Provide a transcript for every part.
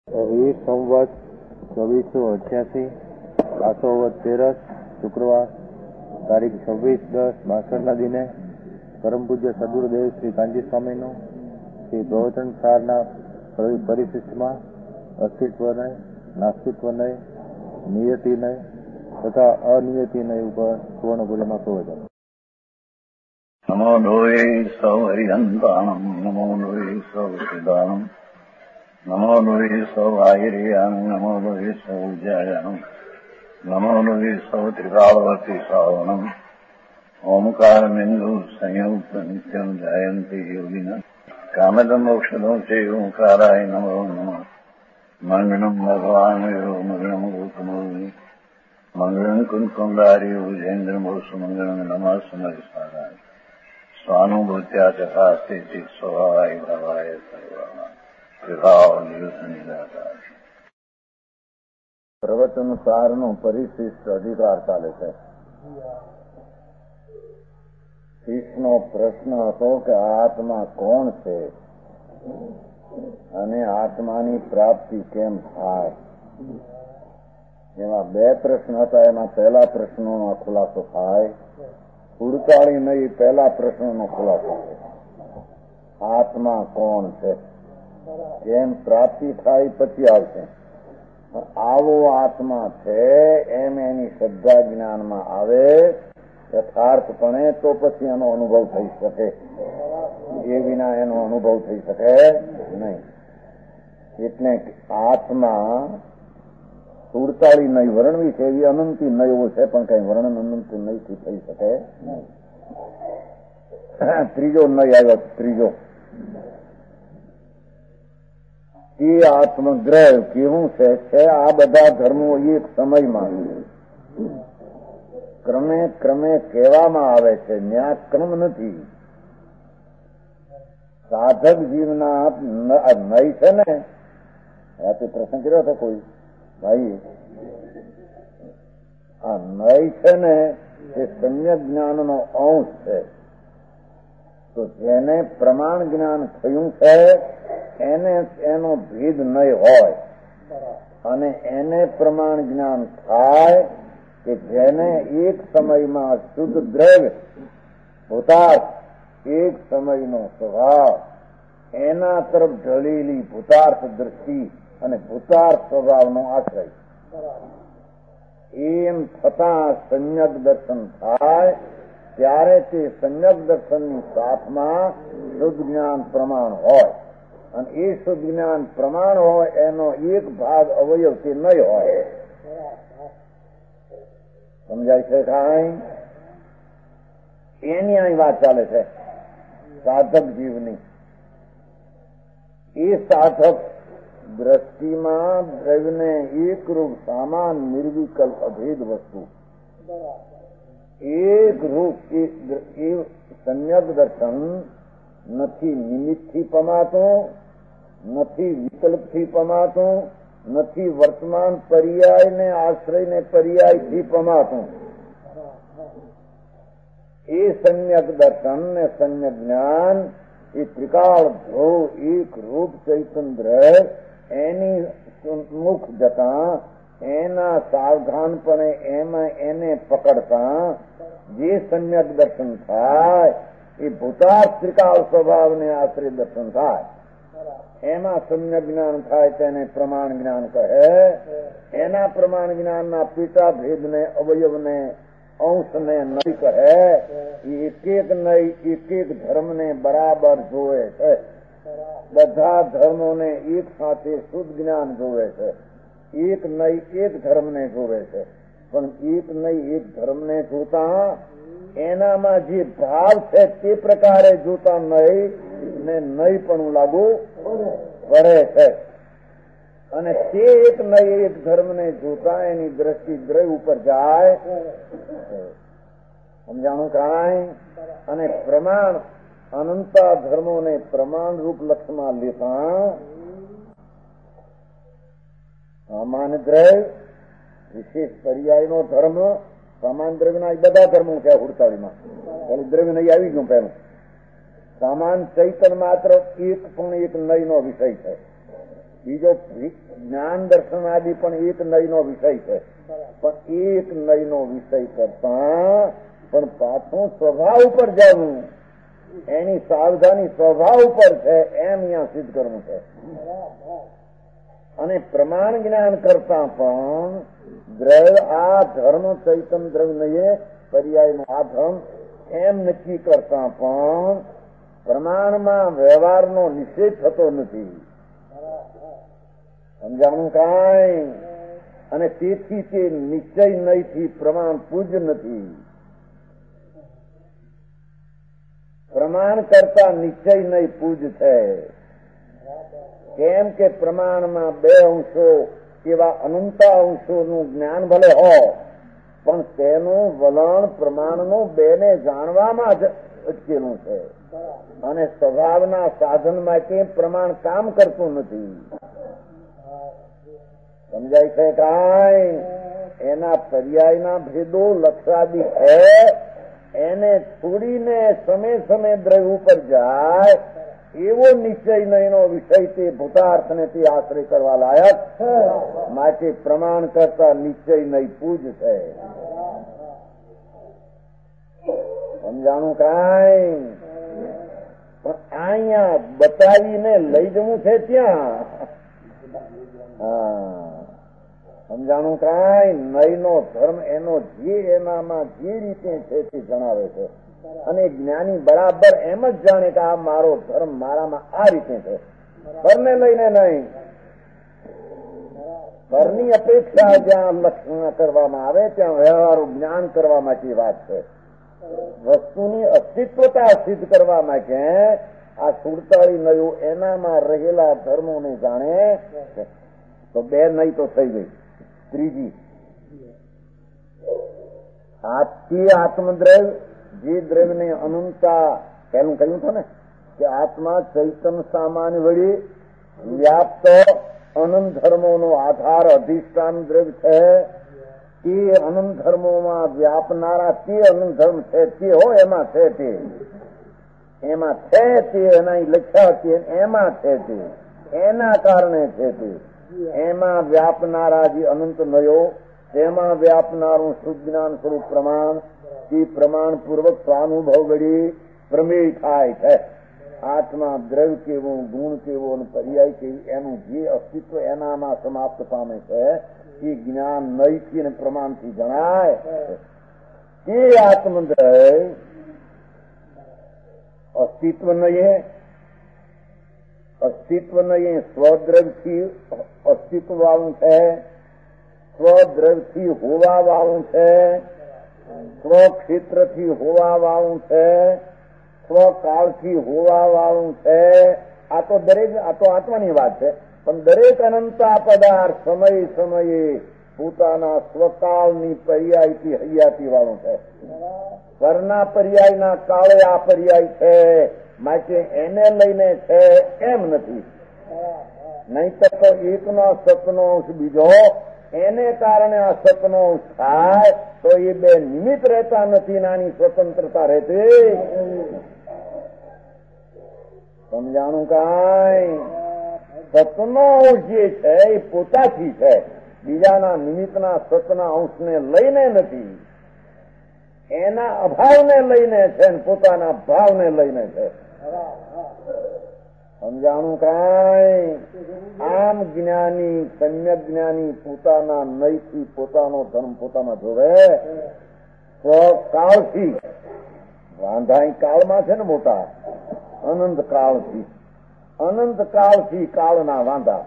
વીર સંવત 2488 આસોવદ તેરસ શુક્રવાર તારીખ 26/10/62 દિને પરમ પૂજ્ય સદગુરુદેવ શ્રી કાંજી સ્વામીનું શ્રી પ્રવચન સારના પરિશિષ્ટમાં અસ્તિત્વ નહીં, નાસ્તિત્વ નહીં, નિયતિ નહીં તથા અનિયતિ નહીં ઉપર સુવર્ણપુરીમાં પ્રવચન. નમો લોહે સૌ હરિહંતાણમ, નમો લોહે સૌ સિદ્ધાણમ, નમો લોહે સૌ આયર્યાન, નમો લોહે સૌ ઉજ્જાયાન, નમો લોહે સૌ ત્રિકાળવર્તી શ્રાવણમ, ઓમકાર બિંદુ સંયુક્ત નિત્યમ જાયંતી યોગિના કામદમ મોક્ષદો છે ઓંકારાય નમો નમઃ. મંગળમ ભગવાન મંગળમ ગોતમોહિ મંગળમ કુંકુંડારી ઉજેન્દ્રમોસુ મંગળમ નમઃ સમયસારાય સ્વાનુભૂત્યા ચકાસ્તે સ્વભાવાય ભાવાય સર્વા. પ્રવચન સારનો પરિશિષ્ટ અધિકાર ચાલે છે. શીશનો પ્રશ્ન હતો કે આત્મા કોણ છે અને આત્માની પ્રાપ્તિ કેમ થાય. એમાં બે પ્રશ્ન હતા. એમાં પહેલા પ્રશ્નોનો ખુલાસો થાય. ઉડતાળી નહીં, પહેલા પ્રશ્નનો ખુલાસો છે. આત્મા કોણ છે, જેમ પ્રાપ્તિ થાય પછી આવશે. આવો આત્મા છે એમ એની શ્રદ્ધા જ્ઞાનમાં આવે યથાર્થપણે તો પછી એનો અનુભવ થઈ શકે. એ વિના એનો અનુભવ થઈ શકે નહીં. એટલે આત્મા સુડતાળી નહીં વર્ણવી છે એવી અનંતી નયો છે, પણ કઈ વર્ણન અનંતી નહીથી થઈ શકે નહીં. ત્રીજો નય આવ્યો. ત્રીજો એ આત્મગ્રહ કેવું છે આ બધા ધર્મો એક સમયમાં ક્રમે ક્રમે કહેવામાં આવે છે. ન્યા ક્રમ નથી. સાધક જીવના નય છે ને, રાતે પ્રસંગ કર્યો હતો કોઈ ભાઈ, આ નય છે ને એ સમ્યક જ્ઞાનનો અંશ છે. તો જેને પ્રમાણ જ્ઞાન થયું છે એને એનો ભેદ નય હોય, અને એને પ્રમાણ જ્ઞાન થાય કે જેને એક સમયમાં શુદ્ધ દ્રવ્ય ભૂતાર્થ, એક સમયનો સ્વભાવ, એના તરફ ઢળેલી ભૂતાર્થ દ્રષ્ટિ અને ભૂતાર્થ સ્વભાવનો આશ્રય, એમ થતા સંયક દર્શન થાય ત્યારે તે સંયક દર્શનની સાથમાં શુદ્ધ જ્ઞાન પ્રમાણ હોય, અને એ શુદ્ધ જ્ઞાન પ્રમાણ હોય એનો એક ભાગ અવયવ તે નય હોય. સમજાય છે કાંઈ? એની અહીં વાત ચાલે છે સાધક જીવની. એ સાધક દ્રષ્ટિમાં દ્રવ્યને એકરૂપ સામાન નિર્વિકલ્પ અભેદ વસ્તુ એક રૂપ એ સંયક દર્શન નથી નિમિત્તથી પમાતું, નથી વિકલ્પથી પમાતું, નથી વર્તમાન પર્યાય ને આશ્રય ને પર્યાયથી પમાતું. એ સંયક દર્શન ને સંયક જ્ઞાન એ ત્રિકાળ ધ્રુવ એક રૂપ ચૈતન્ય એની મુખ જતા એના સાવધાનપણે એમાં એને પકડતા જે સમ્યક દર્શન થાય એ ભૂતાર્થ ત્રિકાળ સ્વભાવને આશ્રય દર્શન થાય. એમાં સમ્યક જ્ઞાન થાય તેને પ્રમાણ જ્ઞાન કહે. એના પ્રમાણ જ્ઞાનના પીટા ભેદને અવયવને અંશને નહીં કહે. એક એક નહીં, એક એક ધર્મને બરાબર જોવે છે. બધા ધર્મોને એક સાથે શુદ્ધ જ્ઞાન જોવે છે. એક નહીં એક ધર્મને જોવે છે, પણ એક નહીં એક ધર્મને જોતા એનામાં જે ભાવ છે તે પ્રકારે જોતા નહીં ને નહીં પણ લાગુ પડે છે. અને તે એક નહીં એક ધર્મને જોતા એની દ્રષ્ટિ દ્રવ્ય ઉપર જાય. સમજાણું કાંઈ? અને પ્રમાણ અનંતા ધર્મોને પ્રમાણ રૂપ લક્ષમાં લેતા સામાન્ય દ્રવ્ય વિશેષ પર્યાયનો ધર્મ, સામાન્ય દ્રવ્યના બધા ધર્મો છે. હુડતાળીમાં ખાલી દ્રવ્ય નહીં આવી ગયું. પહેલું સામાન ચૈતન માત્ર એક પણ એક નયનો વિષય છે. બીજો જ્ઞાન દર્શન આદિ પણ એક નયનો વિષય છે, પણ એક નયનો વિષય કરતા પણ પાછું સ્વભાવ ઉપર જવું, એની સાવધાની સ્વભાવ ઉપર છે, એમ અહીંયા સિદ્ધ કરવું છે. અને પ્રમાણ જ્ઞાન કરતા પણ દ્રવ્ય આ ધર્મ ચૈતન્ય દ્રવ્ય નહીં પર્યાયનો આ ધર્મ એમ નક્કી કરતા પણ પ્રમાણમાં વ્યવહારનો નિષેધ થતો નથી. સમજાણું કાંઈ? અને તેથી તે નિશ્ચય નહીંથી પ્રમાણ પૂજ્ય નથી. પ્રમાણ કરતા નિશ્ચય નહીં પૂજ્ય છે. કેમ કે પ્રમાણમાં બે અંશો એવા અનંતા અંશોનું જ્ઞાન ભલે હો, પણ તેનું વલણ પ્રમાણનું બેને જાણવામાં જ અટકેલું છે. અને સ્વભાવના સાધન માટે પ્રમાણ કામ કરતું નથી. સમજાય છે કાંઈ? એના પર્યાયના ભેદો લક્ષાદિ છે, એને છોડીને સમય સમય દ્રવ્ય ઉપર જાય એવો નિશ્ચય નયનો વિષય તે ભૂતાર્થને તે આશ્રય કરવા લાયક માટે પ્રમાણ કરતા નિશ્ચય નય પૂજ છે. સમજાણું કાંઈ? પણ અહીંયા બતાવીને લઈ જવું છે ત્યાં. સમજાણું કાંઈ? નયનો ધર્મ એનો જે એનામાં જે રીતે છે તે જણાવે છે. અને જ્ઞાની બરાબર એમ જ જાણે કે આ મારો ધર્મ મારામાં આ રીતે છે. ઘરને લઈને નહીં, ઘરની અપેક્ષા જ્યાં લક્ષણ કરવામાં આવે ત્યાં વ્યવહારું જ્ઞાન કરવા માટે વાત છે. વસ્તુની અસ્તિત્વતા સિદ્ધ કરવા માટે આ 47 નયો એનામાં રહેલા ધર્મોને જાણે તો બે નહીં તો થઈ ગઈ. ત્રીજી આથી આત્મદ્રવ્ય, જે દ્રવ્યને અનંતા પહેલું કહ્યું હતું ને કે આત્મા ચૈતન્ય સામાન્ય વળી વ્યાપ્ત અનંત ધર્મોનો આધાર અધિષ્ઠાન દ્રવ્ય છે. તે અનંત ધર્મોમાં વ્યાપનારા તે અનંત ધર્મ છે તે હો એમાં છે તે, એમાં છે તે એના લખ્યા છે એમાં છે તે, એના કારણે છે તે. એમાં વ્યાપનારા જે અનંત નયો તેમાં વ્યાપનારું શુદ્ધ જ્ઞાન સ્વરૂપ પ્રમાણ, તે પ્રમાણ પૂર્વક સ્વાનુભવ વળી પ્રમેય થાય છે. આત્મા દ્રવ્ય કેવું, ગુણ કેવો અને પર્યાય કેવી એનું જે અસ્તિત્વ એનામાં સમાપ્ત પામે છે એ જ્ઞાન નયથી અને પ્રમાણથી જણાય. તે આત્મદ્રવ્ય અસ્તિત્વ નહીં, અસ્તિત્વ નહીં સ્વદ્રવ્યથી અસ્તિત્વ વાળું છે, સ્વદ્રવ્યથી હોવા વાળું છે, સ્વક્ષેત્રથી હોવા વાળું છે, સ્વકાળથી હોવા વાળું છે. આ તો દરેક, આ તો આત્માની વાત છે. પણ દરેક અનંતા પદાર્થ સમય સમયે પોતાના સ્વકાળની પર્યાયથી હૈયાથી વાળું છે. પરના પર્યાયના કાળે આ પર્યાય છે માટે એને લઈને છે એમ નથી. નહીતર તો એકનો સતનો અંશ બીજો, એને કારણે આ સતનો અંશ થાય તો એ બે નિમિત્ત રહેતા નથી, નાની સ્વતંત્રતા રહેતી. સમજાણું કાંઈ? સતનો અંશ જે છે એ પોતાથી છે, બીજાના નિમિત્તના સતના અંશને લઈને નથી. એના અભાવને લઈને છે ને પોતાના ભાવને લઈને છે. સમજાણું કાંઈ? આમ જ્ઞાની, સમ્યક જ્ઞાની પોતાના નયથી પોતાનો ધર્મ પોતામાં જોવે. કાળથી વાંધાઈ કાળમાં છે ને મોટા, અનંત કાળથી, અનંત કાળથી કાળના વાંધા.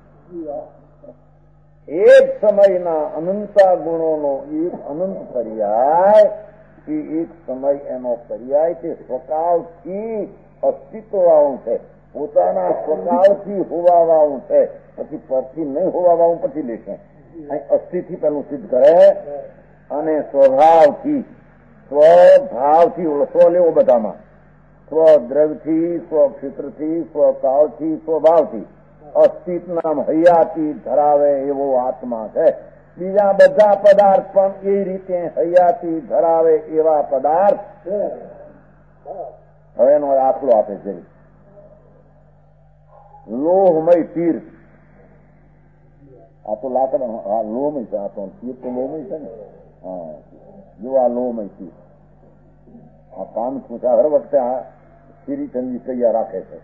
એક સમયના અનંતા ગુણોનો એક અનંત પર્યાય, એ એક સમય એનો પર્યાય છે. સ્વકાળથી અસ્તિત્વ વાળું છે, પોતાના સ્વકાળથી હોવા વાળું છે. પછી પરથી નહીં હોવા વાળું પછી લેશે. અસ્થિથી પેલું સિદ્ધ કરે. અને સ્વભાવથી, સ્વભાવથી સ્વ લેવો બધામાં, સ્વદ્રવ્યથી, સ્વક્ષેત્રથી, સ્વકાળથી, સ્વભાવથી અસ્તિત્વ નામ હૈયાતી ધરાવે એવો આત્મા છે. બીજા બધા પદાર્થ પણ એ રીતે હૈયાતી ધરાવે એવા પદાર્થ. હવે એનો દાખલો આપે છે. લોહમય તીર આ તો લાકડા, આ લોમય છે, આ તો તીર તો લોમય છે ને. હા, જો આ લોમય તીર, આ કાન પૂછા હર વખતે આ સીરી ચંદી તૈયાર રાખે છે.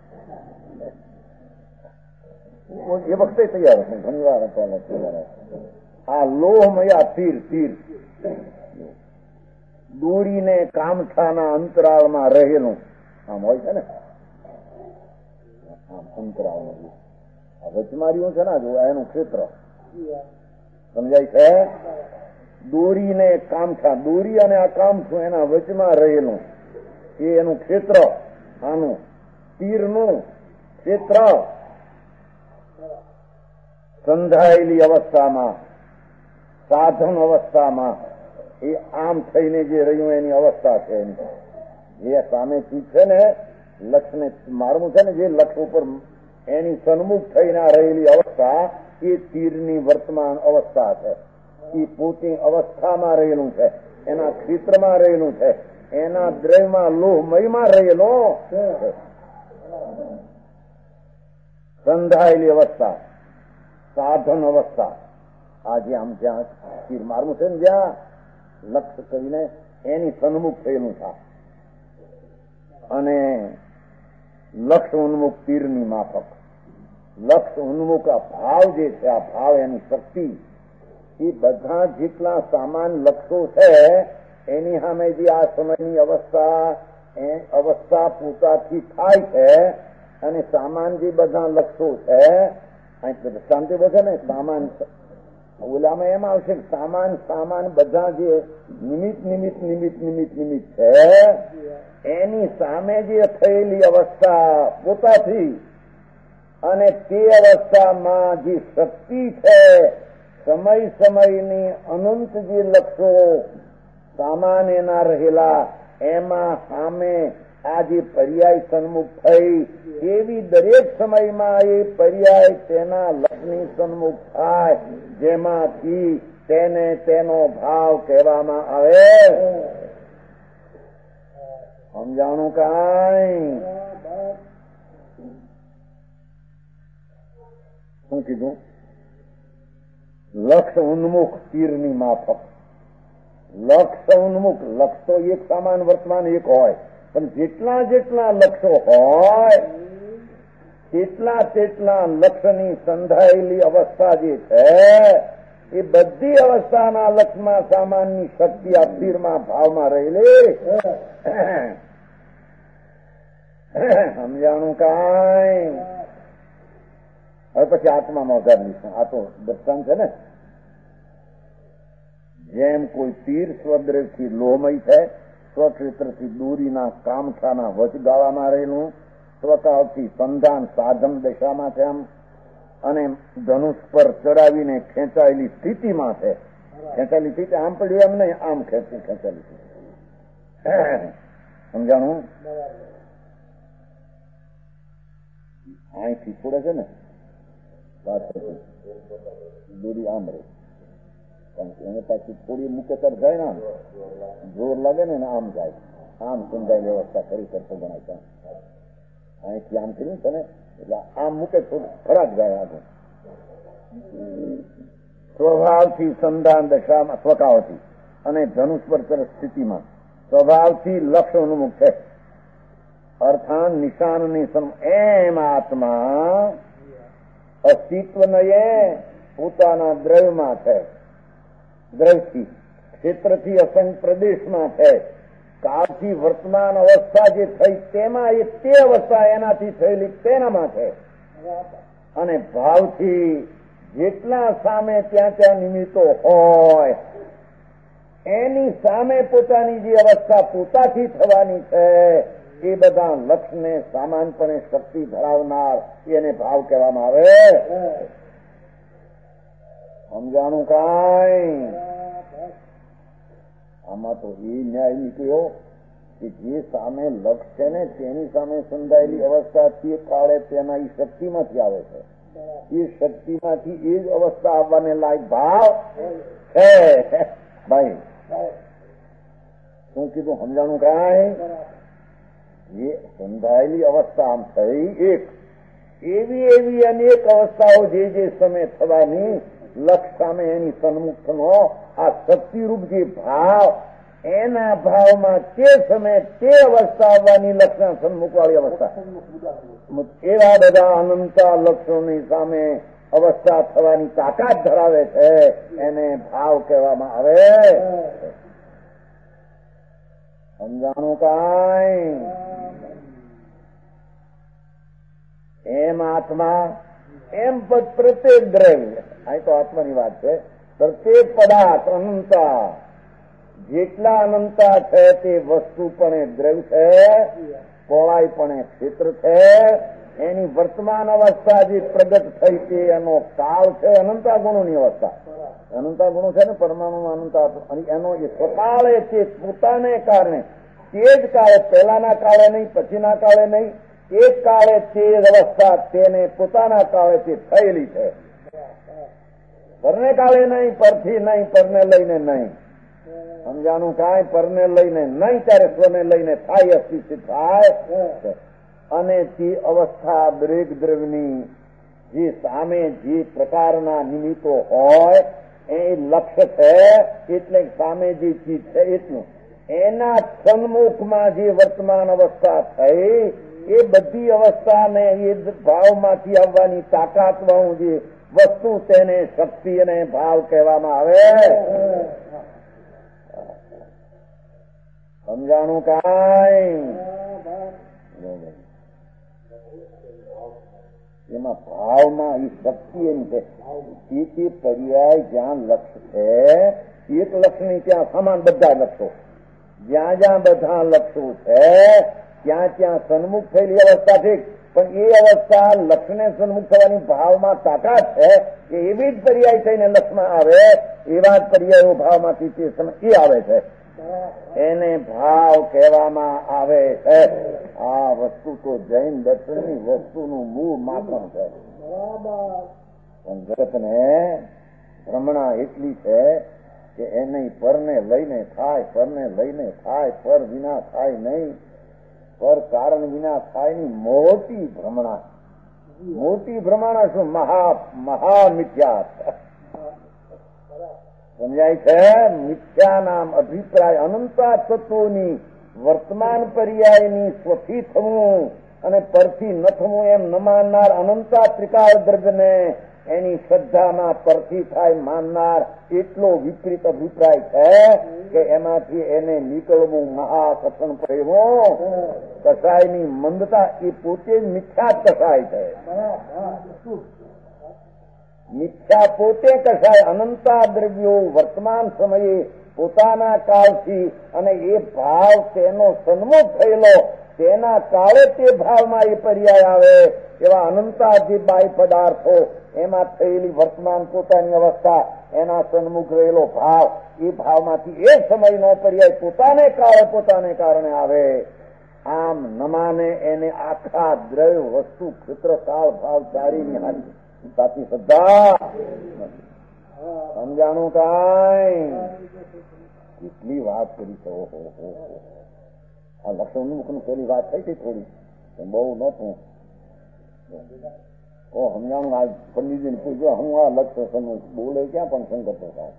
એ વખતે તૈયાર હશે, ઘણી વાર તૈયાર. આ લોહમય તીર, તીર દોરીને કામઠાના અંતરાળમાં રહેલું આમ હોય છે ને, આમ અંતરાળમાં વચમાર્યું છે ને, જો એનું ક્ષેત્ર સમજાય છે. દોરીને કામઠા, દોરી અને આ કામઠું એના વચમાં રહેલું એ એનું ક્ષેત્ર. આનું તીરનું ક્ષેત્ર સંધાયેલી અવસ્થામાં, સાધન અવસ્થામાં એ આમ થઈને જે રહ્યું એની અવસ્થા છે. એની જે સામે ચીજ છે ને, લક્ષને મારવું છે ને, જે લક્ષ ઉપર એની સન્મુખ થઈને રહેલી અવસ્થા એ તીરની વર્તમાન અવસ્થા છે. એ પોતે અવસ્થામાં રહેલું છે, એના ક્ષેત્રમાં રહેલું છે, એના દ્રવ્યમાં લોહમયમાં રહેલો સંધાયેલી અવસ્થા, સાધન અવસ્થા. આજે આમ જ્યાં તીર મારવું છે ને, જ્યાં લક્ષ કરીને એની સન્મુખ થયેલું છે, અને લક્ષ ઉન્મુખ તીરની માફક. લક્ષ ઉન્મુખ આ ભાવ જે છે, આ ભાવ એની શક્તિ, એ બધા જેટલા સામાન લક્ષો છે એની સામે જે આ સમયની અવસ્થા પોતાથી થાય છે, અને સામાન જે બધા લક્ષો છે, શાંતિ બોલે ને, સામાન ઓલામાં એમ આવશે કે સામાન બધા જે નિમિત્ત છે એની સામે જે થયેલી અવસ્થા પોતાથી, અને તે અવસ્થામાં જે શક્તિ છે, સમયની અનંત જે લક્ષો સામાન એના રહેલા, એમાં સામે આ જે પર્યાય સન્મુખ થઈ, એવી દરેક સમયમાં એ પર્યાય તેના લક્ષની સન્મુખ થાય, જેમાંથી તેને તેનો ભાવ કહેવામાં આવે. સમજાણું કાંઈ? શું કીધું? લક્ષ ઉન્મુખ તીરની માફક. લક્ષ ઉન્મુખ, લક્ષ તો એક સામાન વર્તમાન એક હોય, પણ જેટલા લક્ષો હોય તેટલા લક્ષની સંધાયેલી અવસ્થા જે છે, એ બધી અવસ્થાના લક્ષમાં સામાનની શક્તિ આ તીરમાં ભાવમાં રહેલી. સમજાણું કાંઈ? હવે પછી આત્મામાં વધારીશું. આ તો દર્શન છે ને, જેમ કોઈ તીર સ્વદ્રવથી લોહમય છે, સ્વક્ષેત્રથી દૂરીના કામઠાના વચગાળામાં રહેલું, સ્વકાવથી સંધાન સાધન દશામાં છે, અને ધનુષ પર ચડાવીને ખેંચાયેલી સ્થિતિમાં છે. ખેંચાયેલી સ્થિતિ આમ પડ્યું એમ નહીં, આમ ખેંચાયેલી સ્થિતિ. સમજાણું? અહીંથી છોડે છે ને, દોરી આમ રહે, એને પાછી થોડી મૂકે તર જાય ને, આમ જોર લાગે ને આમ જાય, આમ સંધાયેલી વ્યવસ્થા કરી કરતો ગણાય છે. અહીંથી આમ કર્યું છે ને, એટલે આમ મૂકે થોડું ખરાબ જાય આગળ. સ્વભાવથી સંધાન દશામાં, સ્વકાવથી અને ધનુષ પર સ્થિતિમાં સ્વભાવથી લક્ષ ઉન્મુખ છે. અર્થાત નિશાનની એમ આત્મા અસ્તિત્વ નયે પોતાના દ્રવ્યમાં છે, દ્રવ્યથી ક્ષેત્રથી અસંગ પ્રદેશમાં છે, કાળથી વર્તમાન અવસ્થા જે થઈ તેમાં એ તે અવસ્થા એનાથી થયેલી તેનામાં છે, અને ભાવથી જેટલા સામે ત્યાં નિમિત્તો હોય એની સામે પોતાની જે અવસ્થા પોતાથી થવાની છે, એ બધા લક્ષને સામાનપણે શક્તિ ધરાવનાર એને ભાવ કહેવામાં આવે. સમજાણું કાંઈ? આમાં તો એ ન્યાય નીકળ્યો કે જે સામે લક્ષ છે ને તેની સામે સંધાયેલી અવસ્થા તે કાળે તેના એ શક્તિમાંથી આવે છે. એ શક્તિમાંથી એ જ અવસ્થા આવવાને લાયક ભાવ છે. ભાઈ શું કીધું? સમજાણું કાંઈ? એ સંધાયેલી અવસ્થા આમ થઈ એક, એવી અનેક અવસ્થાઓ જે સમય થવાની લક્ષ સામે એની સન્મુખનો આ શક્તિરૂપ જે ભાવ, એના ભાવમાં તે સમયે તે અવસ્થા આવવાની લક્ષના સન્મુખવાળી અવસ્થા. એવા બધા અનંત લક્ષોની સામે અવસ્થા થવાની તાકાત ધરાવે છે, એને ભાવ કહેવામાં આવે. સમજાણું કાંઈ? એમ આત્મા, એમ પ્રત્યેક દ્રવ્ય, અહીં તો આત્માની વાત છે, પ્રત્યેક પદાર્થ અનંતા, જેટલા અનંતા છે તે વસ્તુ પણ દ્રવ્ય છે, પહોળાઈ પણ ક્ષેત્ર છે. એની વર્તમાન અવસ્થા જે પ્રગટ થઈ છે એનો કાળ છે અનંતા ગુણોની અવસ્થા. અનંતા ગુણો છે ને પરમાણુમાં અનંતા, એનો જે સ્વકાળે છે પોતાને કારણે, તે જ કાળે, પહેલાના કાળે નહીં, પછીના કાળે નહીં, એક કાળે તે અવસ્થા તેને પોતાના કાળે તે થયેલી છે. પરને કાળે નહીં, પરથી નહીં, પરને લઈને નહીં. સમજાનું કાંઈ? પરને લઈને નહીં ત્યારે સ્વને લઈને થાય, અસ્તિત્વ થાય. અને તે અવસ્થા દરેક દ્રવ્યની જે સામે જે પ્રકારના નિમિત્તો હોય એ લક્ષ્ય છે, એટલે સામે જે ચીજ છે એટલું એના સન્મુખમાં જે વર્તમાન અવસ્થા થઈ એ બધી અવસ્થાને એ ભાવમાંથી આવવાની તાકાત વાળું જે વસ્તુ તેને શક્તિ અને ભાવ કહેવામાં આવે. સમજાણું કાંઈ? એમાં ભાવમાં એ શક્તિ એમ છે. તે પર્યાય જ્યાં લક્ષ્ય છે, એક લક્ષ્યની ત્યાં સમાન બધા લક્ષ્યો, જ્યાં જ્યાં બધા લક્ષ્યો છે ત્યાં ત્યાં સન્મુખ થયેલી અવસ્થા ઠીક, પણ એ અવસ્થા લક્ષ્યને સન્મુખ થવાની ભાવમાં તાકાત છે કે એવી જ પર્યાય થઈને લક્ષ્યમાં આવે, એવા જ પર્યાયો ભાવમાંથી તે સમય એ આવે છે, એને ભાવ કહેવામાં આવે છે. આ વસ્તુ તો જૈન દર્શનની વસ્તુનું મૂળ માખણ છે. પણ જગતને ભ્રમણા એટલી છે કે એને પરને લઈને થાય, પરને લઈને થાય, પર વિના થાય નહીં, પર કારણ વિના થાય ની મોટી ભ્રમણા. મોટી ભ્રમણા શું? મહા મિથ્યા. સમજાય છે? મિથ્યા નામ અભિપ્રાય અનંતા તત્વોની વર્તમાન પર્યાયની સ્વથી થવું અને પરથી ન થવું એમ ન માનનાર અનંતા ત્રિકાળ દ્રવ્યને એની શ્રદ્ધામાં પરથી થાય માનનાર એટલો વિપરીત અભિપ્રાય છે કે એમાંથી એને નીકળવું મહાકથન પ્રેમો કસાયની મંદતા એ પોતે જ મિથ્યા કસાય છે. મિથ્યા પોતે કસાય. અનંતા દ્રવ્યો વર્તમાન સમયે પોતાના કાળથી અને એ ભાવ તેનો સન્મુખ થયેલો તેના કાળે તે ભાવમાં એ પર્યાય આવે એવા અનંતા જે બાહ્ય પદાર્થો એમાં થયેલી વર્તમાન પોતાની અવસ્થા એના સન્મુખ રહેલો ભાવ એ ભાવમાંથી એ સમયનો પર્યાય પોતાને કારણે આવે. આમ ન માને એને આખા દ્રવ્ય વસ્તુ ક્ષેત્ર કાળ ભાવ ચારીની સાચી શ્રદ્ધા. સમજાણું કાંઈ? કેટલી વાત કરી છે. આ લક્ષણની પેલી વાત થઈ હતી થોડી, બહુ નતું. સમજાણું? આ પંડિતજીને પૂછ્યો, હું આ લક્ષણ બોલે ક્યાં પણ શંકર પ્રસાદ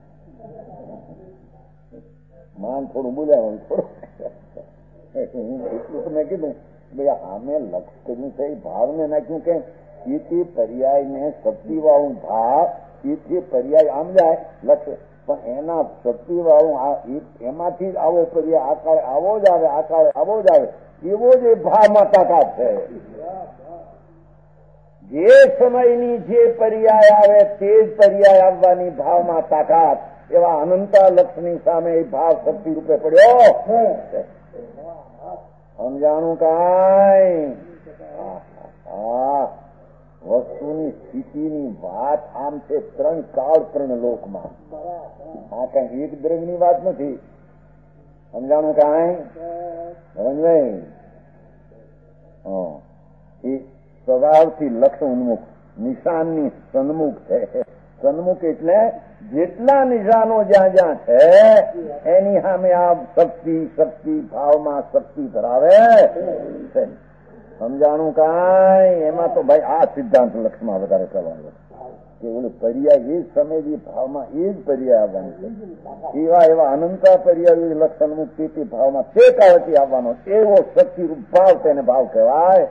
માન થોડું બોલ્યા હોય થોડું. એટલું તો મેં કીધું ભાઈ આમે લક્ષ કર્યું છે, ભાવને નાખ્યું કે એથી પર્યાયને શક્તિ વાળું ભાવ, એથી પર્યાય આમ જાય લક્ષ્ય, પણ એના શક્તિ વાળું એમાંથી જ આવો પર્યાય આ કાળે આવો જ આવે, આ કાળે આવો જ આવે, એવો જ એ ભાવમાં તાકાત છે. જે સમયની જે પર્યાય આવે તે જ પર્યાય આવવાની ભાવમાં તાકાત. એવા અનંતા લક્ષની સામે એ ભાવ શક્તિ રૂપે પડ્યો. સમજાણું કાંઈ? વસ્તુની સ્થિતિની વાત આમ છે ત્રણ કાળ ત્રણ લોકમાં. આ કઈ એક દ્રવ્યની વાત નથી. સમજાણું કાંઈ? સમજાય? એ સ્વભાવથી લક્ષ ઉન્મુખ, નિશાનની સન્મુખ છે. સન્મુખ એટલે જેટલા નિશાનો જ્યાં જ્યાં છે એની સામે આ શક્તિ ભાવમાં શક્તિ ધરાવે છે. સમજાણું કાંઈ? એમાં તો ભાઈ આ સિદ્ધાંત લક્ષમાં વધારે કરવાનો કે ઓલું પર્યાય એ જ સમય ભાવમાં એ જ પર્યાય આવવાનું છે. એવા એવા અનંતા પર્યાય લક્ષણ મુક્તિ ભાવમાં તે કાળથી આવવાનો એવો શક્તિરૂપ ભાવ તેને ભાવ કહેવાય.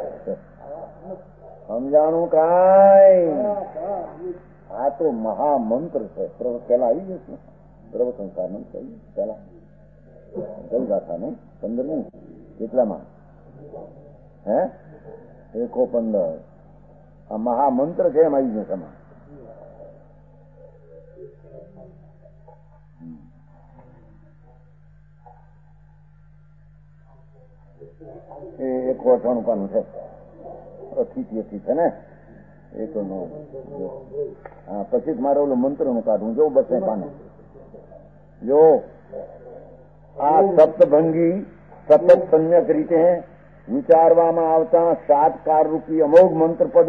સમજાણું કાંઈ? આ તો મહામંત્ર છે. પેલા આવી જશે પ્રવચનકાર મંત્ર પેલા કઈ ગાથાનું 15મી કેટલામાં? 115. આ મહામંત્ર છે એમ આવી જશે. એ 198 છે. અતિથિ છે ને એક નો. હા, પછી મારે ઓલું મંત્ર નું કાઢું જો 200 પાને. જો આ સપ્તભંગી સતત સમ્યક રીતે વિચારવામાં આવતા 7 કાર રૂપી અમોઘ મંત્રપદ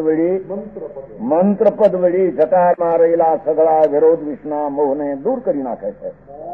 વળી જટામાં રહેલા સગળા વિરોધ વિષના મોહને દૂર કરી નાખે છે.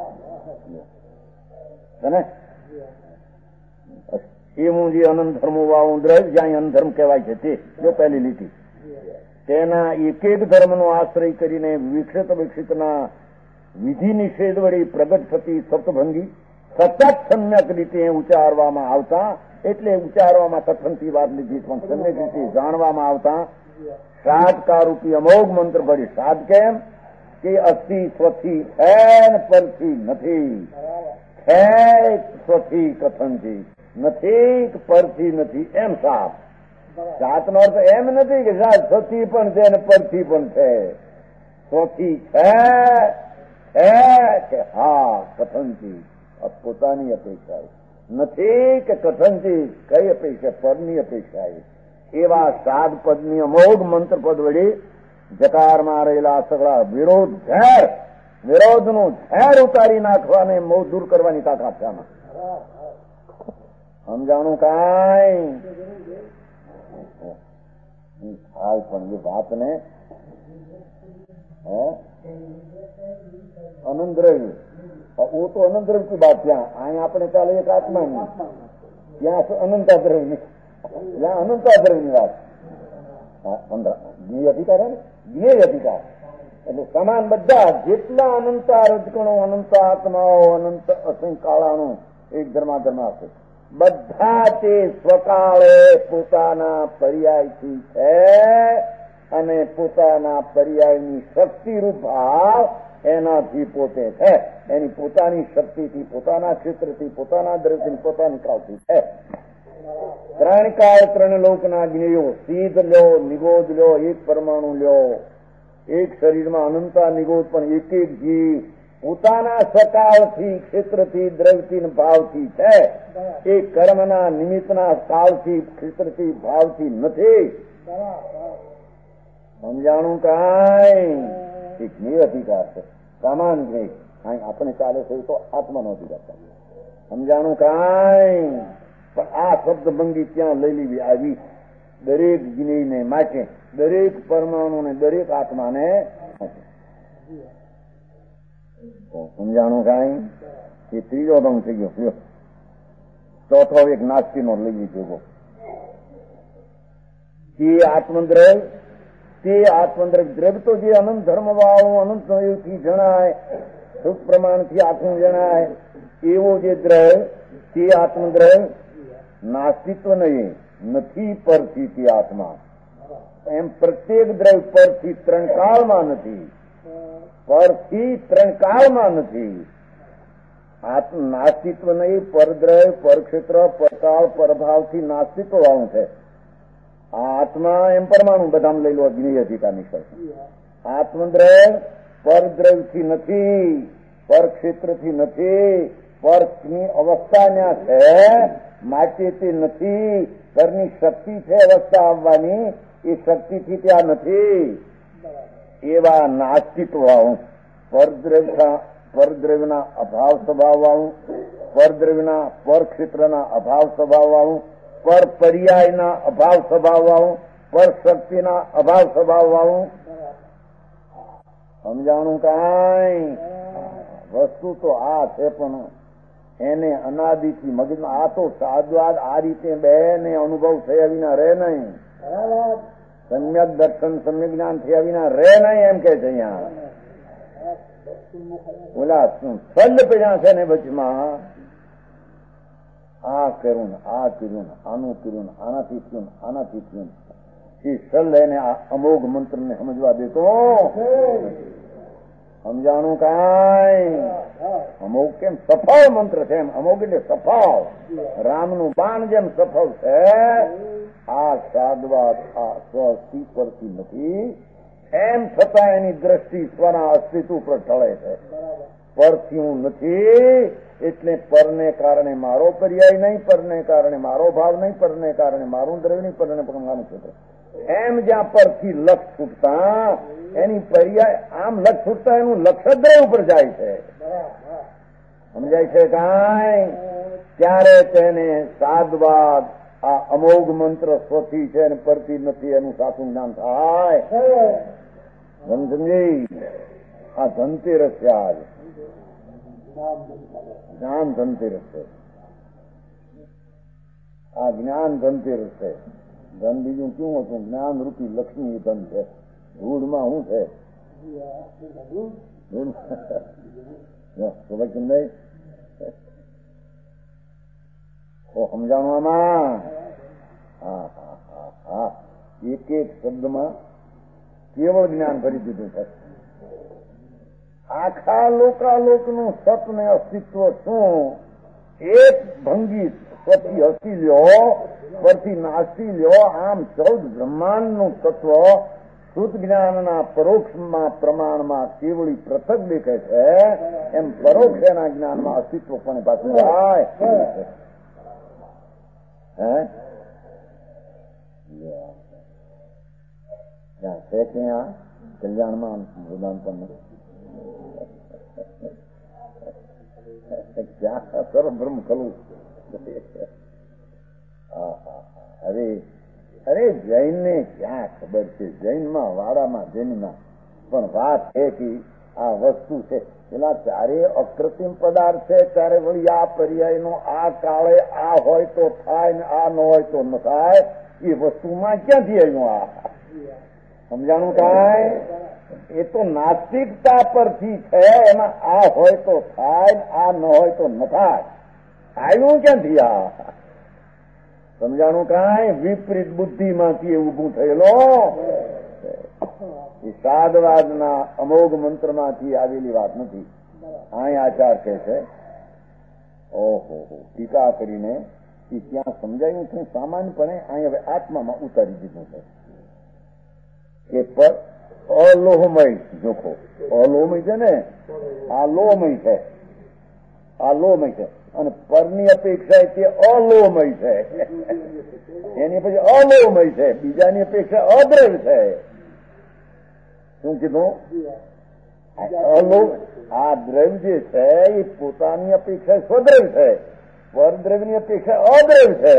એવું જે અનંત ધર્મો વાળું દ્રવ્ય જ્યાં અનધર્મ કહેવાય છે તે જો પહેલી લીટી તેના એક એક ધર્મનો આશ્રય કરીને વિક્ષિતના વિધિ નિષેધ વળી પ્રગટ થતી સપ્તભંગી સતત સમ્યક રીતે ઉચ્ચારવામાં આવતા, એટલે ઉચ્ચારવામાં તથનથી વાત લીધી પણ સમ્યક રીતે જાણવામાં આવતા 7 કારૂપી અમોઘ મંત્ર ભરી. 7 કેમ કે અસ્થિ સ્વથી છે પરથી નથી, છે સ્વથી કથનથી નથી, પરથી નથી એમ 7. 7 નો અર્થ એમ નથી કે સ્વથી પણ છે અને પરથી પણ છે. સ્વથી છે કે હા કથનથી પોતાની અપેક્ષા નથી કે કથનથી કઈ અપેક્ષા? પરની અપેક્ષા. એવા 7 પદની અમોઘ મંત્ર પદ વળી જકારમાં રહેલા સગળા વિરોધનું ઝેર ઉતારી નાખવાને મોહ દૂર કરવાની તાકાત છે આમાં. સમજાણું કાંઈ? હાલ પણ એ વાતને અનંત દ્રવ્ય वो तो अनंत द्रव्य की बात. ત્યાં આપણે ચાલે એક આત્માની, ત્યાં અનંતા દ્રવ્ય, ત્યાં અનંતા દ્રવ્યની વાત. જ્ઞેય અધિકાર ને જ્ઞેય અધિકાર એટલે સમાન બધા જેટલા અનંતા રજકણો, અનંતા આત્માઓ, અનંત અસંકાળાનું એક ધર્માધર્મ આપે બધા તે સ્વકાળે પોતાના પર્યાયથી છે અને પોતાના પર્યાયની શક્તિરૂપ ભાવ એનાથી પોતે છે. એની પોતાની શક્તિથી, પોતાના ક્ષેત્રથી, પોતાના દ્રવ્યથી, પોતાની કાળથી છે. 3 કાળ 3 લોકના જ્ઞેયો સીધ લ્યો, નિગોદ લ્યો, એક પરમાણુ લ્યો, એક શરીરમાં અનંતા નિગોદ પણ એક એક જીવ પોતાના સકાળથી, ક્ષેત્રથી, દ્રવ્યથી, ભાવથી છે. એ કર્મના નિમિત્તના કાળથી, ક્ષેત્રથી, ભાવથી નથી. સમજાણું કાંઈ? એક જ્ઞેય અધિકાર છે, સામાન જ્ઞેય. આપણે ચાલે છે તો આત્માનો અધિકાર છે. સમજાણું કાંઈ? પણ આ શબ્દભંગી ત્યાં લઈ લેવી આવી દરેક જ્ઞેયને માટે, દરેક પરમાણુને, દરેક આત્માને માટે. સમજાણું કાંઈ? એ ત્રીજો ભંગ થઈ ગયો. ચોથો એક નાસ્તીનો લઈ લીધો. તે આત્મદ્રવ્ય દ્રવ્ય તો જે અનંત ધર્મ વાળું અનંત થી જણાય, સુખ પ્રમાણથી આત્મ જણાય એવો જે દ્રવ્ય તે આત્મદ્રવ્ય નાસ્તિત્વ નહીં, નથી પરથી તે આત્મા. એમ પ્રત્યેક દ્રવ્ય પરથી 3 કાળમાં નથી, પરથી 3 કાળમાં નથી. નાસ્તિત્વ નહીં, પરદ્રવ્ય, પરક્ષેત્ર, પરકાળ, પરભાવથી નાસ્તિત્વ વાળું છે. આ આત્મા એમ પરમાણુ બધામાં લઈ લો જ્ઞેય અધિકાર નિષ્ફળ. આત્મદ્રવ્ય પરદ્રવ્યથી નથી, પરક્ષેત્રથી નથી, પરની અવસ્થા ત્યાં છે માટે તે નથી. પરની શક્તિ છે અવસ્થા આવવાની, એ શક્તિથી ત્યાં નથી. એવા નાસ્તિત્વ વાળું, પરદ્રવ્યના અભાવ સ્વભાવ વાળું, પરદ્રવ્યના પરક્ષેત્રના અભાવ સ્વભાવ વાળું, પર પર્યાયના અભાવ સ્વભાવ વાળું, પર શક્તિના અભાવ સ્વભાવ વાળું. સમજાણું કાંઈ? વસ્તુ તો આ છે પણ એને અનાદિથી મગજમાં આ તો સાદવાદ આ રીતે બેને અનુભવ થયા વિના રહે નહીં. સમ્યક દર્શન સમ્યક જ્ઞાન થયા વિના રહે નહીં એમ કે છે અહીંયા. ઓલા સલ્લ પડ્યા છે ને વચમાં આ કર્યું આ કર્યું આનું કર્યું આનાથી થયું આનાથી થયું એ સલ્લ એને આ અમોઘ મંત્ર ને સમજવા દેતો. સમજાણું કાંઈ અમોઘ કેમ સફળ મંત્ર છે એમ. અમોઘ એટલે સફળ. રામનું બાણ જેમ સફળ છે આ સાદવાદ આ સ્વસ્તિ પરથી નથી. એમ છતાં એની દ્રષ્ટિ સ્વના અસ્તિત્વ ઉપર ઢળે છે. પરથી હું નથી એટલે પરને કારણે મારો પર્યાય નહીં, પરને કારણે મારો ભાવ નહીં, પરને કારણે મારું દ્રવ્ય નહીં, પરને પરમાણુ ક્ષેત્ર. એમ જ્યાં પરથી લક્ષ છૂટતા એની પર્યાય આમ લક્ષ છૂટતા એનું લક્ષદ્રય ઉપર જાય છે. સમજાય છે કાંઈ? ત્યારે તેને સાદવાદ આ અમોઘ મંત્ર સ્વથી છે અને પરથી નથી એનું સાચું જ્ઞાન થાય. સમજી? આ ધનતેરસ છે. આજ જ્ઞાન ધનતેરસ છે. આ જ્ઞાન ધનતેરસ છે. ધન બીજું શું હતું? જ્ઞાન રૂપી લક્ષ્મી ધન છે. ધૂળમાં શું છે? સમજાણું આમાં? હા હા હા હા. એક એક શબ્દમાં કેવળ જ્ઞાન કરી દીધું છે. આખા લોકાલોકનું સત ને અસ્તિત્વ શું? એક ભંગી સ્વથી હસી લ્યો, પરથી નાસી લ્યો. આમ 14 બ્રહ્માંડનું તત્વ શુદ્ધ જ્ઞાનના પરોક્ષમાં પ્રમાણમાં કેવળી પૃથક દેખે છે. એમ પરોક્ષ એના જ્ઞાનમાં અસ્તિત્વ પણ પાછું થાય. ત્યાં છે ક્યાં કલ્યાણમાં મૃદાન પણ ક્યાં સર્વબ્રહ્મ ખલું. અરે જૈન ને ક્યાં ખબર છે? જૈનમાં વાડામાં જૈનમાં પણ વાત છે કે આ વસ્તુ છે પેલા ચારે અકૃત્રિમ પદાર્થ છે. ત્યારે વળી આ પર્યાયનો આ કાળે આ હોય તો થાય ને આ ન હોય તો ન થાય. એ વસ્તુમાં ક્યાંથી આવ્યું? આ સમજાણું કાંઈ? એ તો નાસ્તિકતા પરથી છે. એમાં આ હોય તો થાય ને આ ન હોય તો ન થાય. આવ્યું ક્યાંથી? આ સમજાણું કાંઈ? વિપરીત બુદ્ધિમાંથી એ ઉભું થયેલો એ સાદવાદના અમોઘ મંત્રમાંથી આવેલી વાત નથી. અહીં આચાર કહે છે. ઓહો ટીકા કરીને ત્યાં સમજાયું છે. સામાન્યપણે અહીં હવે આત્મામાં ઉતારી દીધું છે કે પર અલોહમય જોખો. અલોહમય છે ને, આ લોહમય છે, આ લોહમય છે. અને પરની અપેક્ષા તે અલોહમય છે. એની પછી અલોહમય છે. બીજાની અપેક્ષા અદ્રવ્ય છે. શું કીધું? આ દ્રવ્ય જે છે એ પોતાની અપેક્ષા સ્વદ્રવ્ય છે. પરદ્રવ્યની અપેક્ષા અદ્રવ્ય છે.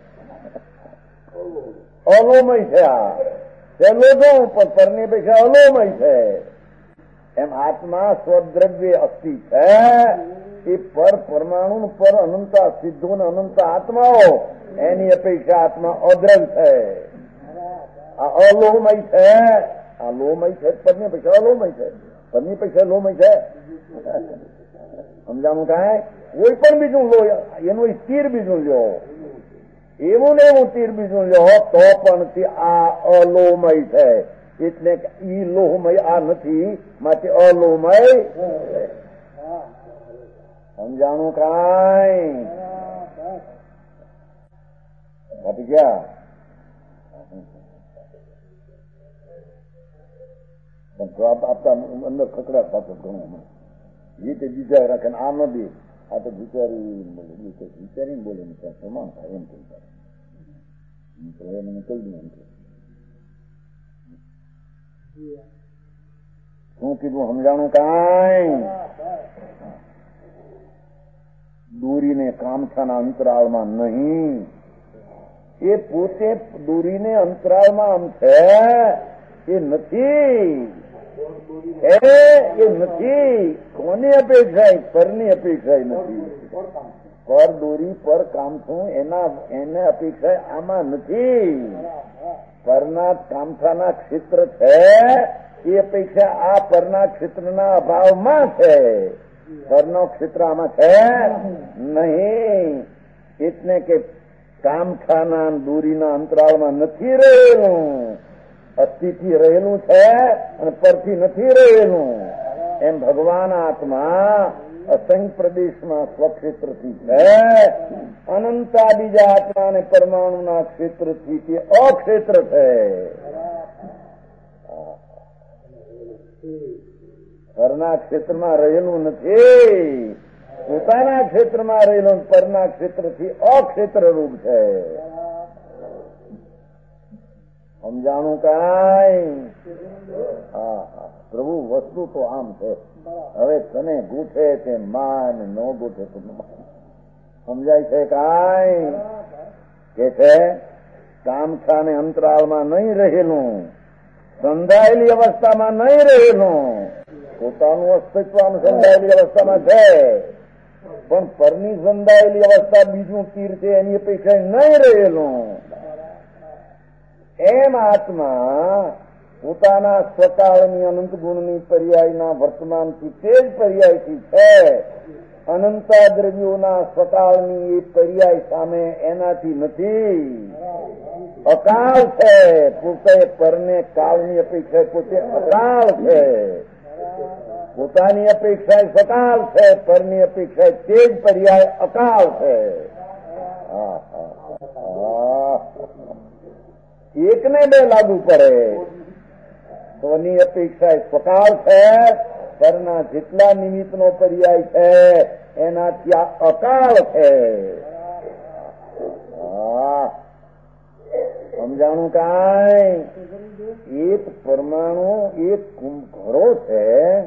અલોમય છે. આ પેલો પણ પરની અપેક્ષા અલોમય છે. એમ આત્મા સ્વદ્રવ્ય અસ્થિ છે. એ પર પરમાણુ પર અનંતા સિદ્ધો ને અનંતા આત્માઓ એની અપેક્ષા આત્મા અદ્રવ્ય છે. આ અલોમય છે. આ લોમય છે. પરની અપેક્ષા અલોમય છે. પરની અપેક્ષા લોમય છે. સમજાણું કાંઈ? કોઈ પણ બીજું લો, એનું તીર બીજું લ્યો, એવું ને એવું તીર બીજું લ્યો તો પણ આ અલોમય છે. એટલે ઈ લોહમય આ નથી, માટે અલોમય. સમજાણું કાંઈ? ઘટી ગયા? પણ જવાબ આપતા અંદર ખકડાટ પાછો ઘણું રીતે બીજા રાખે આ ન દે. આ તો વિચારીને બોલે પ્રમાણ થાય એમ કહેતા નીકળી દઉં એમ. શું કીધું? સમજાણું કાંઈ? દોરીને કામઠાના અંતરાળમાં નહીં. એ પોતે દોરીને અંતરાળમાં આમ છે એ નથી. એ નથી. કોની અપેક્ષા? પરની અપેક્ષા નથી. પર દોરી પર કામથું એને અપેક્ષા આમાં નથી. પરના કામથાના ક્ષેત્ર છે એ અપેક્ષા આ પરના ક્ષેત્રના અભાવમાં છે. પરનો ક્ષેત્ર આમાં છે નહીં. એટલે કે કામખાના દૂરીના અંતરાળમાં નથી રહેલું. અસ્થિથી રહેલું છે અને પરથી નથી રહેલું. એમ ભગવાન આત્મા અસંખ્ય પ્રદેશમાં સ્વક્ષેત્રથી છે. અનંતા બીજા આત્મા અને પરમાણુના ક્ષેત્રથી તે અક્ષેત્ર છે. પરના ક્ષેત્રમાં રહેલું નથી. પોતાના ક્ષેત્રમાં રહેલું પરના ક્ષેત્રથી અક્ષેત્ર રૂપ છે. સમજાણું કાંઈ? હા હા, પ્રભુ વસ્તુ તો આમ છે. હવે તને ગૂંઠે તે માન, ન ગૂંઠે તો સમજાય છે કાંઈ? કે છે કામખા ને અંતરાળમાં નહીં રહેલું, સંધાયેલી અવસ્થામાં નહીં રહેલું. પોતાનું અસ્તિત્વ સંધાયેલી અવસ્થામાં છે, પણ પરની સંધાયેલી અવસ્થા બીજું તીર છે એની અપેક્ષા નહીં રહેલું. એમ આત્મા પોતાના સ્વકાળની અનંત ગુણની પર્યાયના વર્તમાનથી તે જ પર્યાયથી છે. અનંતા દ્રવ્યોના સ્વકાળની એ પર્યાય સામે એનાથી નથી. અકાળ છે. પોતે પરને કાળની અપેક્ષા પોતે અકાળ છે. પોતાની અપેક્ષા સકાળ છે, પરની અપેક્ષા તે જ પર્યાય અકાળ છે. એકને બે લાગુ પડે. સ્વની અપેક્ષા સકાળ છે, પરના જેટલા નિમિત્તનો પર્યાય છે એનાથી આ અકાળ છે. સમજાણું કાંઈ? એક પરમાણુ એક ઘડો છે,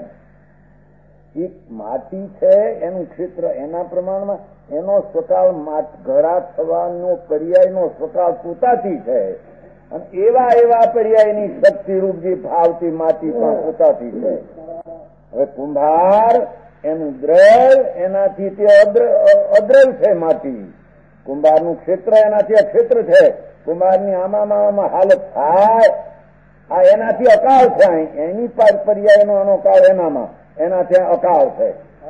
એક માટી છે, એનું ક્ષેત્ર એના પ્રમાણમાં એનો સ્વકાળ ઘડા થવાનો પર્યાયનો સ્વકાળ પોતાથી છે. અને એવા એવા પર્યાયની શક્તિરૂપ જે ભાવતી માટી પણ પોતાથી છે. હવે કુંભાર એનું દ્રવ એનાથી તે અદ્રવ છે. માટી કુંભારનું ક્ષેત્ર એનાથી અક્ષેત્ર છે. કુંભારની આમાં હાલત થાય આ એનાથી અકાળ છે. એની પર્યાયનો એનો કાળ એનાથી અકાળ છે.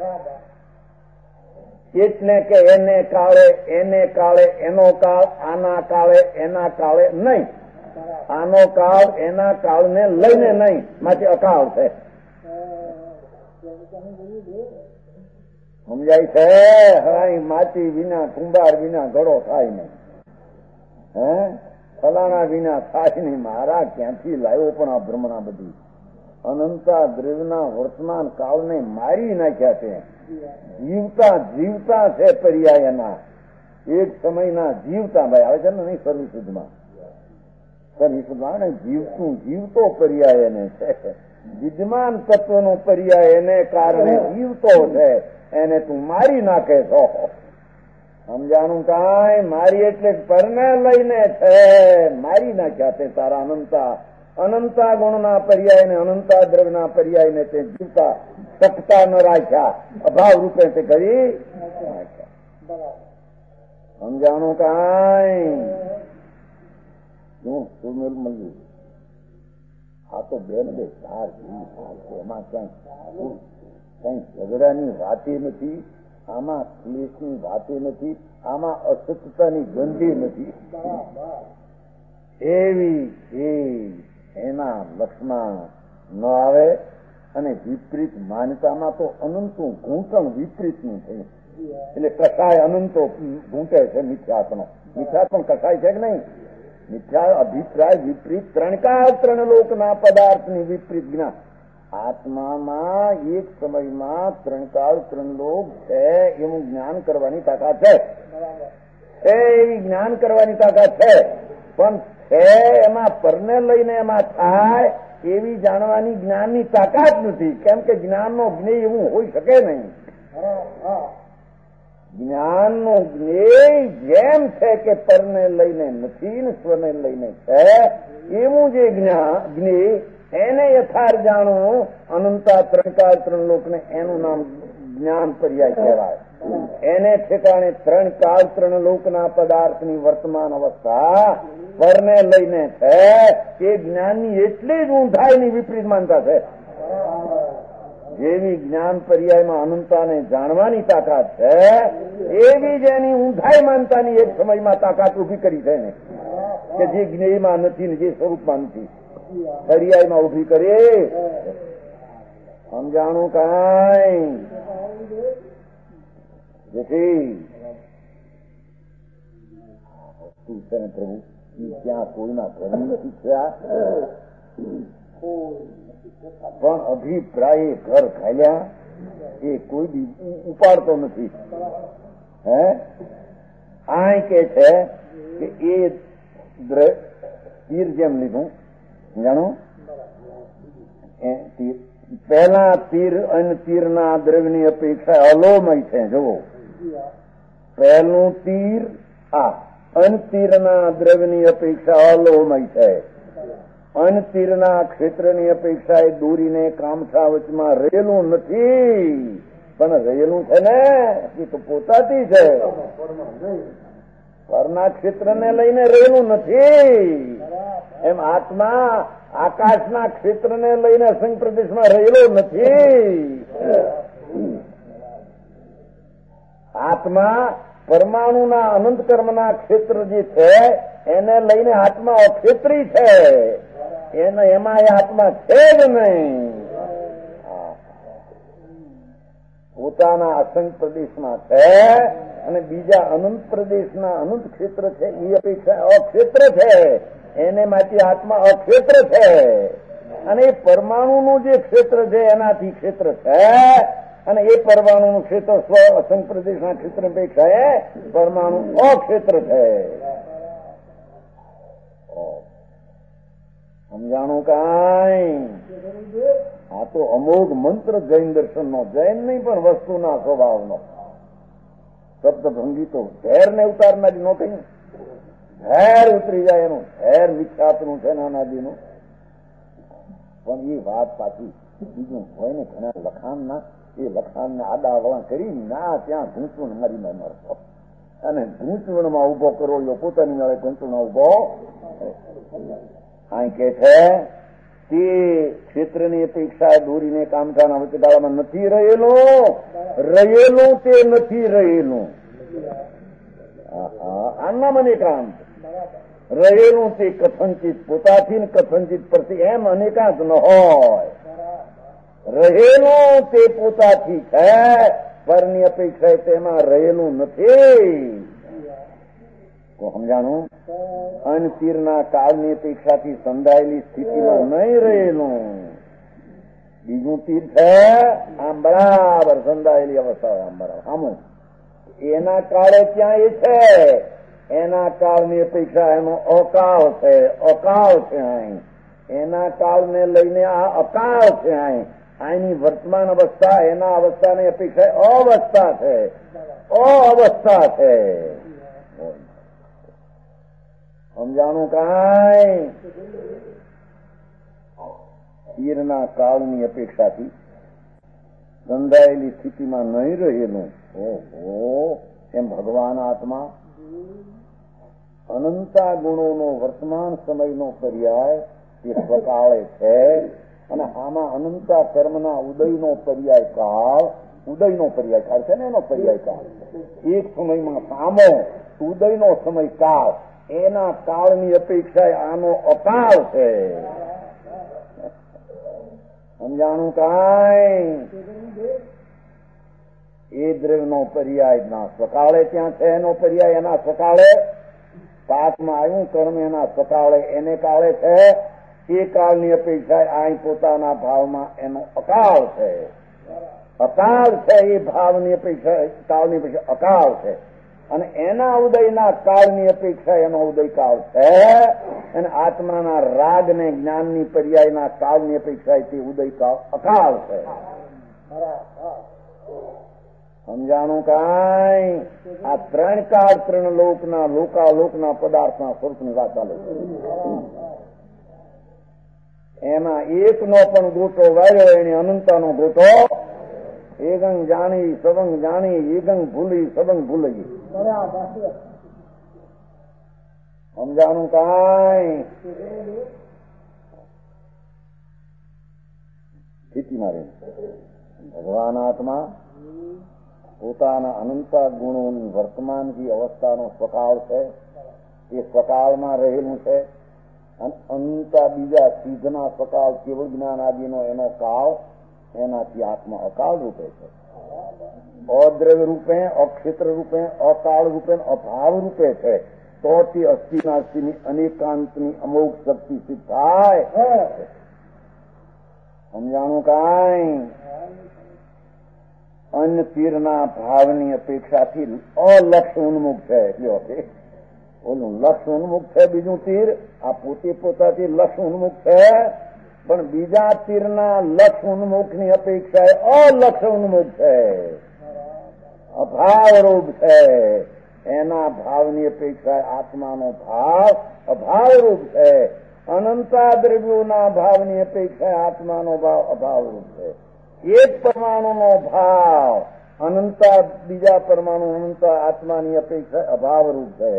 એટલે કે એને કાળે એનો કાળ, આના કાળે એના કાળે નહીં. આનો કાળ એના કાળને લઈને નહીં, માટે અકાળ છે. સમજાય છે? હવે માટી વિના કુંભાર વિના ઘડો થાય નહીં. ફલાણા વિના થાય નહીં. મારા ક્યાંથી લાવ્યો પણ આ બ્રહ્મણા બધી અનંતા દ્રવ્યના વર્તમાન કાળને મારી નાખ્યા છે. જીવતા છે પર્યાયના. એક સમયના જીવતા ભાઈ આવે છે ને નહીં સર્વિશુદ્ધમાં જીવતો પર્યાય એને છે. વિદ્યમાન તત્વનો પર્યાય એને કારણે જીવતો છે. એને તું મારી નાખે છો. સમજાણું કાંઈ? મારી એટલે પરને લઈને છે. મારી નાખ્યા તે તારા અનંતા ગુણના પર્યાયને અનંતા દ્રવ્યના પર્યાયને તે જીવતા શકતા ન રાખ્યા. અભાવ રૂપે તે કરી નાખ્યા. સમજાણું કાંઈ? મળ્યું આ તો બે ચાર એમાં કઈ ઝઘડાની વાતે નથી, આમાં ક્લેશની વાતે નથી, આમાં અસત્યતાની ગંધી નથી. એવી એના લક્ષમાં ન આવે. અને વિપરીત માન્યતામાં તો અનંતું ઘૂંટણ વિપરીતનું થયું. એટલે કસાય અનંતો ઘૂંટે છે મિથ્યાત્મનો. મિથ્યાત્મ કસાય છે કે નહીં? મિથ્યા અભિપ્રાય વિપરીત ત્રણ લોકના પદાર્થની વિપરીત જ્ઞાન. આત્મામાં એક સમયમાં ત્રણ લોક છે એવું જ્ઞાન કરવાની તાકાત છે. એવી જ્ઞાન કરવાની તાકાત છે, પણ છે એમાં પરને લઈને એમાં થાય એવી જાણવાની જ્ઞાનની તાકાત નથી. કેમ કે જ્ઞાનનો જ્ઞેય એવું હોઈ શકે નહીં. જ્ઞાનનો જ્ઞેય જેમ છે કે પરને લઈને નથી ને સ્વને લઈને છે, એવું જે જ્ઞેય એને યથાર્થ જાણવું અનંતા ત્રણ કાળ ત્રણ લોકને એનું નામ જ્ઞાન પર્યાય કહેવાય. એને ઠેકાણે ત્રણ કાળ ત્રણ લોકના પદાર્થની વર્તમાન અવસ્થા પરને લઈને છે એ જ્ઞાનની એટલી જ ઊંધાઈની વિપરીત માનતા છે. જેવી જ્ઞાન પર્યાયમાં અનંતાને જાણવાની તાકાત છે એવી જ એની ઊંધાઈ માનતાની એક સમયમાં તાકાત ઉભી કરી છે ને કે જે જ્ઞેયમાં નથી ને જે સ્વરૂપમાં નથી પર્યાયમાં ઉભી કરી. સમજાણું કાંઈ જેથી વસ્તુ છે ને પ્રભુ ત્યાં કોઈના ઘરની નથી થયા પણ અભિપ્રાય ઘર ખાલ્યા એ કોઈ દી ઉપાડતો નથી. હે આ કે છે કે એ તીર જેમ લીધું જાણો પહેલા તીર અને તીરના દ્રવ્યની અપેક્ષા અલોમય છે. જુઓ પહેલું તીર અનતીરના દ્રવ્યની અપેક્ષા અલોમય છે. અનતીરના ક્ષેત્રની અપેક્ષા એ દોરીને કામઠા વચમાં રહેલું નથી પણ રહેલું છે ને એ તો પોતાથી છે. પરના ક્ષેત્રને લઈને રહેલું નથી. એમ આત્મા આકાશના ક્ષેત્રને લઈને અસંગ પ્રદેશમાં રહેલો નથી. આત્મા પરમાણુના અનંત કર્મના ક્ષેત્ર જે છે એને લઈને આત્મા અક્ષેત્રી છે. એમાં એ આત્મા છે જ નહીં. પોતાના અસંગ પ્રદેશમાં છે અને બીજા અનંત પ્રદેશના અનંત ક્ષેત્ર છે એ અપેક્ષા અક્ષેત્ર છે. એને માટે આત્મા અક્ષેત્ર છે અને એ પરમાણુનું જે ક્ષેત્ર છે એનાથી ક્ષેત્ર છે અને એ પરમાણુનું ક્ષેત્ર સ્વ અસંગ પ્રદેશના ક્ષેત્ર અપેક્ષા એ પરમાણુ અક્ષેત્ર છે. સમજાણું કાંઈ? આ તો અમોઘ મંત્ર જૈન દર્શનનો, જૈન નહીં પણ વસ્તુના સ્વભાવનો. શબ્દ ભંગી તો ઝેરને ઉતારનારી નો કઈ ઝેર ઉતરી જાય એનું ઝેર વિખ્યાતનું છે નાનાદીનું. પણ એ વાત પાછી બીજું હોય ને ઘણા લખાણના એ લખાણને આડાવળા કરી ના ત્યાં ઘૂંચવણ મારી મારતો અને ઘૂંચવણમાં ઉભો કરો પોતાની મેળે ઘૂંચવણમાં ઉભો. અહીં કે છે તે ક્ષેત્રની અપેક્ષા દોરીને કામઠાના વચગાળામાં નથી રહેલું તે નથી રહેલું. આના મને કામ રહેલું તે કથનચિત પોતાથી ને કથનચિત પરથી એમ અનેકાંત ન હોય. રહેલું તે પોતાથી છે પરની અપેક્ષા તેમાં રહેલું નથી. સમજાણું? અનતીરના કાળની અપેક્ષાથી સંધાયેલી સ્થિતિમાં નહીં રહેલું. બીજું તીર છે આમ બરાબર સંધાયેલી અવસ્થા આમ બરાબર આમું એના કાળે ક્યાં એ છે એના કાળની અપેક્ષા એનો અકાળ છે. અકાળ છે અહીં એના કાળને લઈને આ અકાળ છે. અહીં આની વર્તમાન અવસ્થા એના અવસ્થાની અપેક્ષા અવસ્થા છે. અવસ્થા છે. સમજાણું કાંઈ? તીરના કાળની અપેક્ષાથી બંધાયેલી સ્થિતિમાં નહીં રહેલું. ઓહો એમ ભગવાન આત્મા અનંતા ગુણોનો વર્તમાન સમયનો પર્યાય એ સ્વકાળે છે અને આમાં અનંતા કર્મના ઉદયનો પર્યાય કાળ છે ને એનો પર્યાય કાળ એક સમયમાં સામો ઉદયનો સમય કાળ એના કાળની અપેક્ષા આનો અકાળ છે. સમજાણું કાંઈ? એ દ્રવ્યનો પર્યાય ના સ્વકાળે ત્યાં છે એનો પર્યાય એના સ્વકાળે પાઠમાં આવ્યું કર્મ એના સ્વકાળે એને કાળે છે. એ કાળની અપેક્ષા અહીં પોતાના ભાવમાં એનો અકાળ છે. અકાળ છે એ ભાવની અપેક્ષા કાળની અપેક્ષા અકાળ છે અને એના ઉદયના કાળની અપેક્ષા એનો ઉદયકાળ છે અને આત્માના રાગ ને જ્ઞાનની પર્યાયના કાળની અપેક્ષા તે ઉદયકાળ અકાળ છે. સમજાણું કાંઈ? આ ત્રણ કાળ ત્રણ લોકના લોકાલોકના પદાર્થના સ્વરૂપની વાત ચાલે છે. એમાં એકનો પણ ગોટો વાર્યો એને અનંતાનો ગોટો. એગંગ જાણી સબંગ જાણી એગંગ ભૂલી સબંગ ભૂલી. સમજાણું કાંઈ સ્થિતિમાં રહે. ભગવાન આત્મા પોતાના અનંતા ગુણોની વર્તમાનથી અવસ્થાનો સ્વકાળ છે. એ સ્વકાળમાં રહેલું છે. અને અનંતા બીજા સિદ્ધના સ્વકાળ કેવળ જ્ઞાન આદિનો એનો કાળ, એનાથી આત્મા અકાળ રૂપે છે. અદ્રવ્ય રૂપે, અક્ષેત્ર રૂપે, અકાળ રૂપે, અભાવ રૂપે છે. તો તે અસ્થિનાસ્તિની અનેકાંતની અમોઘ શક્તિ સિદ્ધ થાય. સમજાણું કાંઈ? અન્ય તીરના ભાવની અપેક્ષાથી અલક્ષ ઉન્મુખ છે. એટલે ઓલું લક્ષ ઉન્મુખ છે, બીજું તીર આ પોતે પોતાથી લક્ષ ઉન્મુખ છે. પણ બીજા તીરના લક્ષ ઉન્મુખની અપેક્ષા એ અલક્ષ ઉન્મુખ છે, અભાવ રૂપ છે. એના ભાવની અપેક્ષા આત્માનો ભાવ અભાવ રૂપ છે. અનંતા દ્રવ્યોના ભાવની અપેક્ષા આત્માનો ભાવ અભાવ રૂપ છે. એક પરમાણુનો ભાવ અનંતા બીજા પરમાણુ અનંતા આત્માની અપેક્ષા અભાવ રૂપ છે.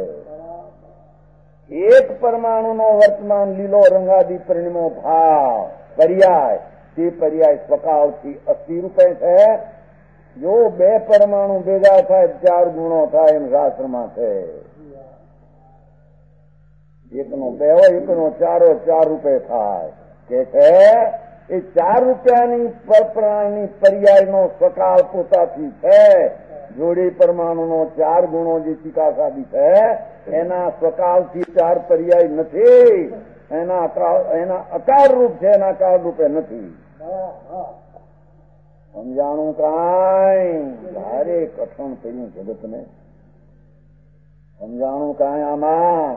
એક પરમાણુનો વર્તમાન લીલો રંગાદી પરિણમો ભાવ પર્યાય, તે પર્યાય સ્વકાળથી અસ્થિ રૂપે છે. જો બે પરમાણુ ભેગા થાય 4 ગુણો થાય એમ શાસ્ત્રમાં છે. એકનો 2 હોય, એકનો 4 હોય, 4 રૂપે થાય કે છે. એ 4 રૂપિયાની પરપ્રાણની પર્યાયનો સ્વકાળ પોતાથી છે. જોડી પરમાણુનો 4 ગુણો જે ચિકાસાદી છે એના સ્વકાળથી 4 પર્યાય નથી. એના અકાર રૂપ છે, એના કાળ રૂપે નથી. સમજાણું કાંઈ? ભારે કઠણ થયું જગતને. સમજાણું કાંઈ? આમાં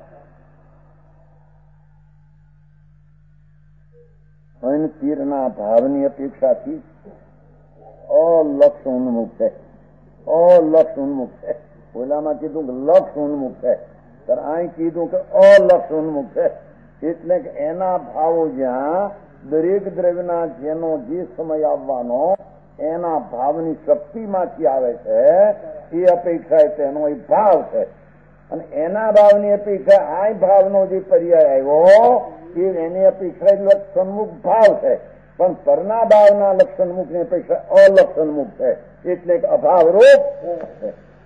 અન તીરના ભાવની અપેક્ષાથી અલક્ષ ઉન્મુખ છે. અલક્ષ ઉન્મુખ છે. ઓલામાં કીધું કે લક્ષ ઉન્મુખ છે, ત્યારે અહીં કીધું કે અલક્ષ ઉન્મુખ છે. એટલે કે એના ભાવો જ્યાં દરેક દ્રવ્યના જેનો જે સમય આવવાનો એના ભાવની શક્તિમાંથી આવે છે એ અપેક્ષા તેનો એ ભાવ છે. અને એના ભાવની અપેક્ષા આ ભાવનો જે પર્યાય આવ્યો એ એની અપેક્ષા લક્ષણમુખ ભાવ છે. પણ પરના ભાવના લક્ષણમુખની અપેક્ષા અલક્ષણમુખ છે. એટલે કે અભાવ રૂપ છે.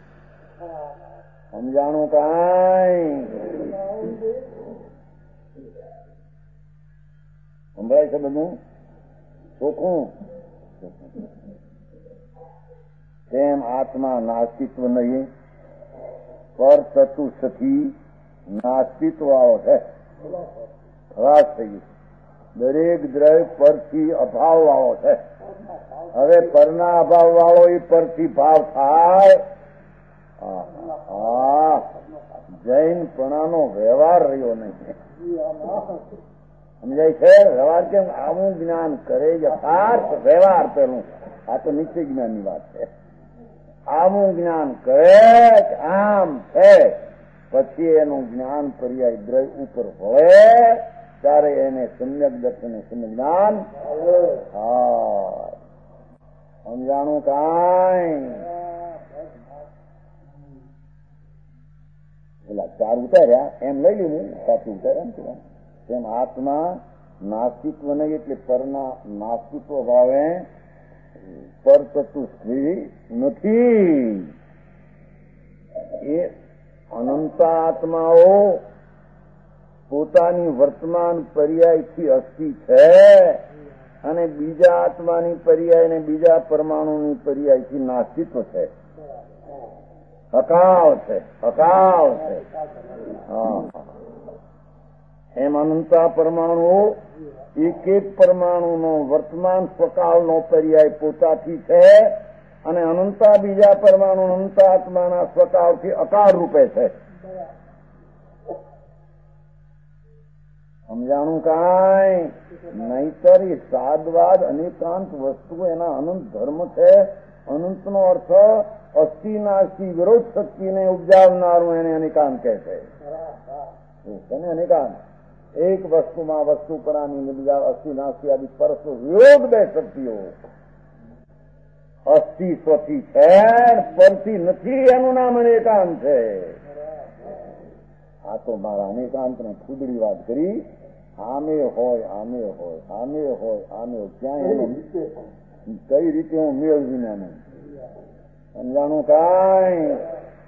સમજાણું કાંઈ? સંભળાય છે બધું ચોખ્ખું? તેમ આત્મા નાસ્તિત્વ નહીં, પર ચતુષ્થી નાસ્તિત્વ વાળો છે. ખલાસ થઈ ગયું. દરેક દ્રવ્ય પરથી અભાવ વાળો છે. હવે પરના અભાવ વાળો એ પરથી ભાવ થાય. જૈનપણાનો વ્યવહાર રહ્યો નહીં. સમજાય છે? વ્યવહાર કેમ? આવું જ્ઞાન કરે યથાર્થ વ્યવહાર પેલું. આ તો નિશ્ચય જ્ઞાનની વાત છે. આવું જ્ઞાન કરે આમ છે, પછી એનું જ્ઞાન પર્યાય દ્રવ્ય ઉપર હોય ત્યારે એને સમ્યક દર્શન સમ્યક જ્ઞાન થાય. સમજાણું કાંઈ? પેલા 4 ઉતાર્યા એમ લઈ લીધું, સાચું ઉતાર્યા. તેમ આત્મા નાસ્તિત્વ નહીં, એટલે પરના નાસ્તિત્વ ભાવે પર ચતુષ્થી નથી. એ અનંતા આત્માઓ પોતાની વર્તમાન પર્યાયથી અસ્થિ છે અને બીજા આત્માની પર્યાય ને બીજા પરમાણુની પર્યાયથી નાસ્તિત્વ છે. અકાળ છે, અકાળ છે. એમ અનંતા પરમાણુઓ એક એક પરમાણુનો વર્તમાન સ્વકાળનો પર્યાય પોતાથી છે અને અનંતા બીજા પરમાણુ અનંતા આત્માના સ્વકાળથી અકાળ રૂપે છે. સમજાણું કાંઈ? નહીતર એ સાદવાદ અનેકાંત વસ્તુ એના અનંત ધર્મ છે. અનંતનો અર્થ અસ્થિ નાસ્તિ વિરોધ શક્તિને ઉપજાવનારું એને અનેકાંત કહે છે. અનેકાંત એક વસ્તુમાં વસ્તુપણાની બીજા અસ્થિ નાસ્તિ આદિ પરસ્પર વિરોધ બે શક્તિઓ. અસ્થિ સ્વથી છે, પરથી નથી, એનું નામ અનેકાંત છે. આ તો મારા અનેકાંતને ફૂદડી વાત કરી. આમે હોય આમે હોય આમે હોય આમે હોય, ક્યાંય એને કઈ રીતે હું મેળવીને એને સમજાણું કાંઈ.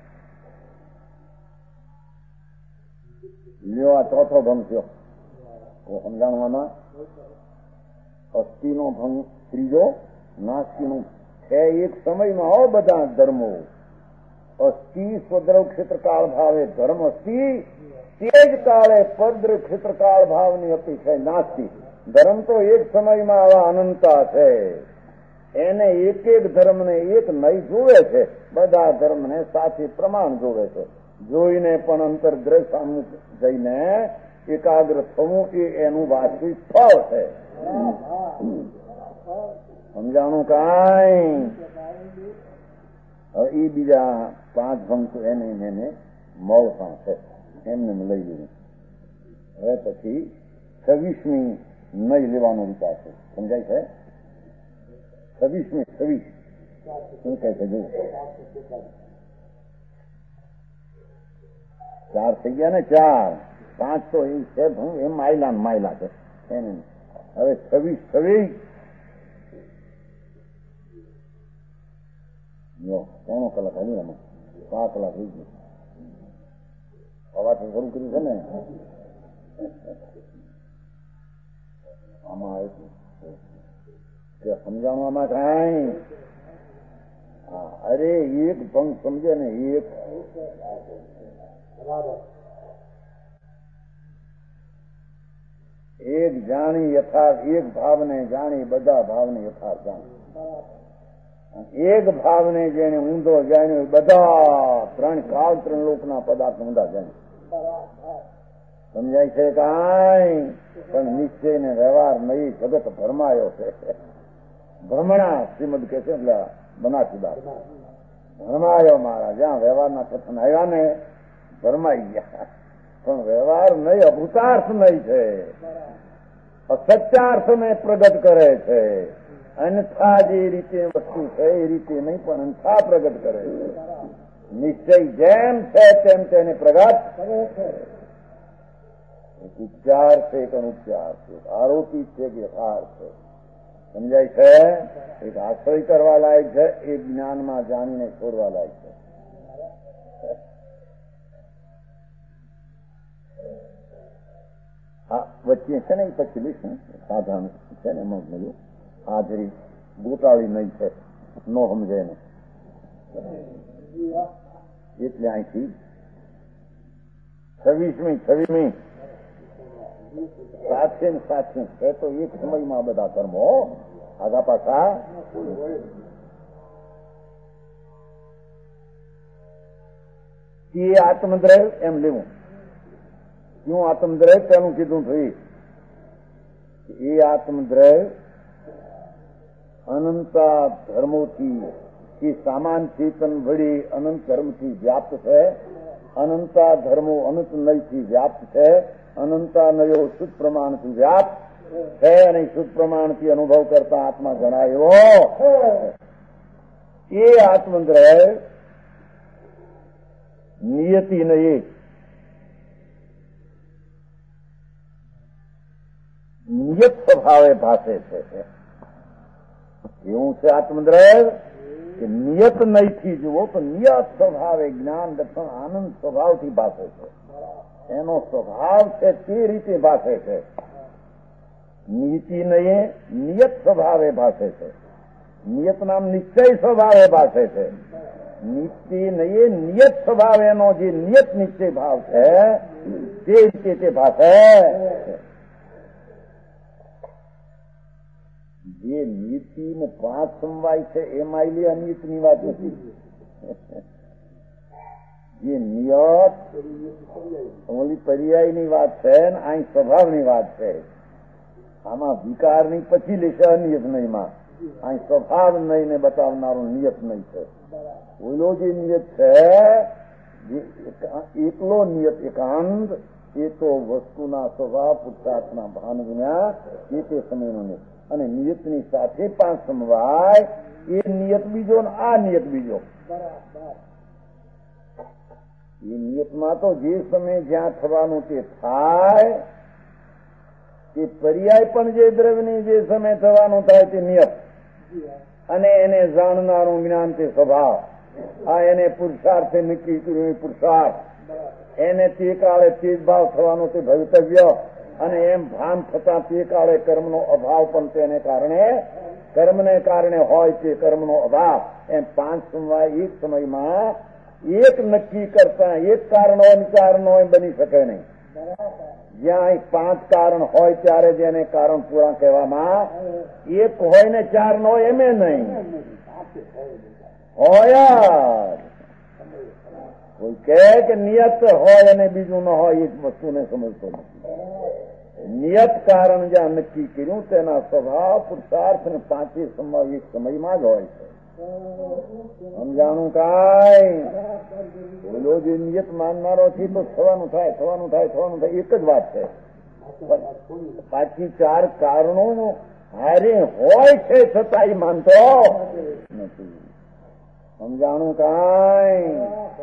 લ્યો આ ચોથો ભંગ થયો સમજાણવામાં. અસ્થિનો ભંગ ત્રીજો, નાસ્તિનો છે. એક સમયમાં હો બધા ધર્મો. અસ્થિ સ્વદ્રવ ક્ષેત્ર કાળ ભાવે ધર્મ અસ્થિ, તે જ કાળે પદ્ર ક્ષેત્ર કાળ ભાવની અપેક્ષા નાસ્તિ. ધર્મ તો એક સમયમાં આવા અનંતા છે. એને એક એક ધર્મને એક નહીં જોવે છે, બધા ધર્મને સાથે પ્રમાણ જોવે છે. જોઈને પણ અંતર્દ્રય સામું જઈને એકાગ્ર થવું એ એનું વાસ્તવિક ફળ છે. સમજાણું કાંઈ. હવે એ બીજા 5 ભંગ તો એને મળતા છે, એમને લઈ લીધું. હવે પછી 26મી નહીં લેવાનો વિચાર છે. સમજાય છે? 26 શું કહે છે? જો 4 થઈ ગયા ને, 4 5 તો એ છે એ માયલા છે એને. હવે 26 3 કલાક આવ્યું એમાં 5 કલાક થઈ ગયું. અવાજ શરૂ કર્યું છે ને આમાં આવે કે સમજાવવામાં કાંઈ. અરે એક ભંગ સમજે ને, એક જાણી યથાર્થ, એક ભાવને જાણી બધા ભાવને યથાર્થ જાણી. એક ભાવને જેને ઊંધો જાણ્યો બધા 3 કાળ 3 લોકના પદાર્થ ઊંધા જાણ્યા. સમજાય છે કાંઈ. પણ નિશ્ચય ને વ્યવહાર નહીં, જગત ભરમાયો છે. ભ્રમણા શ્રીમદ કે છે એટલે બનાસીદાસ ભરમાયો મારા. જ્યાં વ્યવહારના કથન આવ્યા ને ભરમાઈ ગયા. પણ વ્યવહાર નહીં, અભૂતાર્થ નહીં છે. અસત્યાર્થને પ્રગટ કરે છે. અન્યથા જે રીતે વસ્તુ છે એ રીતે નહીં, પણ અન્યથા પ્રગટ કરે છે. નિશ્ચય જેમ છે તેમ તેને પ્રગટ કરે છે. એક ઉપચાર છે, એક અનુપચાર છે, એક આરોપી છે, એક યથાર્થ છે. સમજાય છે? એક આશ્રય કરવા લાયક છે, એક જ્ઞાનમાં જાણીને છોડવા લાયક છે. વચ્ચે છે ને એ પછી લઈશું સાધારણ છે ને એમાં મળ્યું. હાજરી ગોટાળી નહીં છે, નો સમજે ને એટલે અહીંથી 26મી સાથે ને સાથે છે. તો એક સમયમાં બધા ધર્મો આગા પાછા. એ આત્મદ્રય એમ લેવું. ક્યું આત્મદ્રય? તેનું કીધું થયું. એ આત્મદ્રય અનંતા ધર્મોથી, એ સામાન ચેતન વળી અનંત ધર્મથી વ્યાપ્ત છે. અનંતા ધર્મો અનંત નયથી વ્યાપ્ત છે. અનંતા નયો શુદ્ધ પ્રમાણથી વ્યાપ્ત છે. અને શુદ્ધ પ્રમાણથી અનુભવ કરતા આત્મા જણાયો એ આત્મદ્રય નિયતિ નહીં, નિયત સ્વભાવે ભાષે છે. એવું છે આત્મદ્રય કે નિયત નહીથી જુઓ તો નિયત સ્વભાવે જ્ઞાન દર્શન આનંદ સ્વભાવથી ભાષે છે. એનો સ્વભાવ છે તે રીતે ભાષે છે. નીતિ નહીં, નિયત સ્વભાવે ભાષે છે. નિયત નામ નિશ્ચય સ્વભાવે ભાષે છે. નીતિ નહીં, નિયત સ્વભાવ એનો જે નિયત નિશ્ચય ભાવ છે તે રીતે તે ભાષે. જે નીતિ ને 5 સમવાય છે એમાં લે અનિયતની વાત નથી. જે નિયત ઓલી પર્યાયની વાત છે ને અહીં સ્વભાવની વાત છે. આમાં વિકારની પછી લેશે અનિયત નહીંમાં. અહીં સ્વભાવ નહીં ને બતાવનારું નિયત નહીં છે. ઓલો જે નિયત છે, જે એકલો નિયત એકાંત, એ તો વસ્તુના સ્વભાવ પુરુષાર્થના ભાન વિના એ તે સમયનો નિયત. અને નિયતની સાથે પણ સમવાય એ નિયત બીજો ને આ નિયત બીજો. એ નિયતમાં તો જે સમય જ્યાં થવાનું તે થાય, તે પર્યાય પણ જે દ્રવ્યની જે સમય થવાનું થાય તે નિયત, અને એને જાણનારું જ્ઞાન તે સ્વભાવ. આ એને પુરુષાર્થે નક્કી કર્યું પુરુષાર્થ, એને તે કાળે તે જ ભાવ થવાનો તે ભવિતવ્ય, અને એમ ભાન થતા તે કાળે કર્મનો અભાવ પણ તેને કારણે, કર્મને કારણે હોય તે કર્મનો અભાવ. એમ પાંચ સમવાય એક સમયમાં એક નક્કી કરતા એક કારણ હોય કારણ હોય બની શકે નહીં. જ્યાં પાંચ કારણ હોય ત્યારે જ એને કારણ પૂરા કહેવામાં. એક હોય ને ચાર ન હોય એમે નહીં હોય. કોઈ કહે કે નિયત હોય અને બીજું ન હોય એ વસ્તુને સમજતો નથી. નિયત કારણ જ્યાં નક્કી કર્યું તેના સ્વભાવ પુરુષાર્થ ને પાંચે સમય એક સમયમાં જ હોય છે. સમજાણું કાંઈ બોલો જે નિયત માનનારો છે તો થવાનું થાય થવાનું થાય થવાનું થાય એક જ વાત છે. પાછી ચાર કારણો હારે હોય છે છતાં માનતો નથી. સમજાણું કાંઈ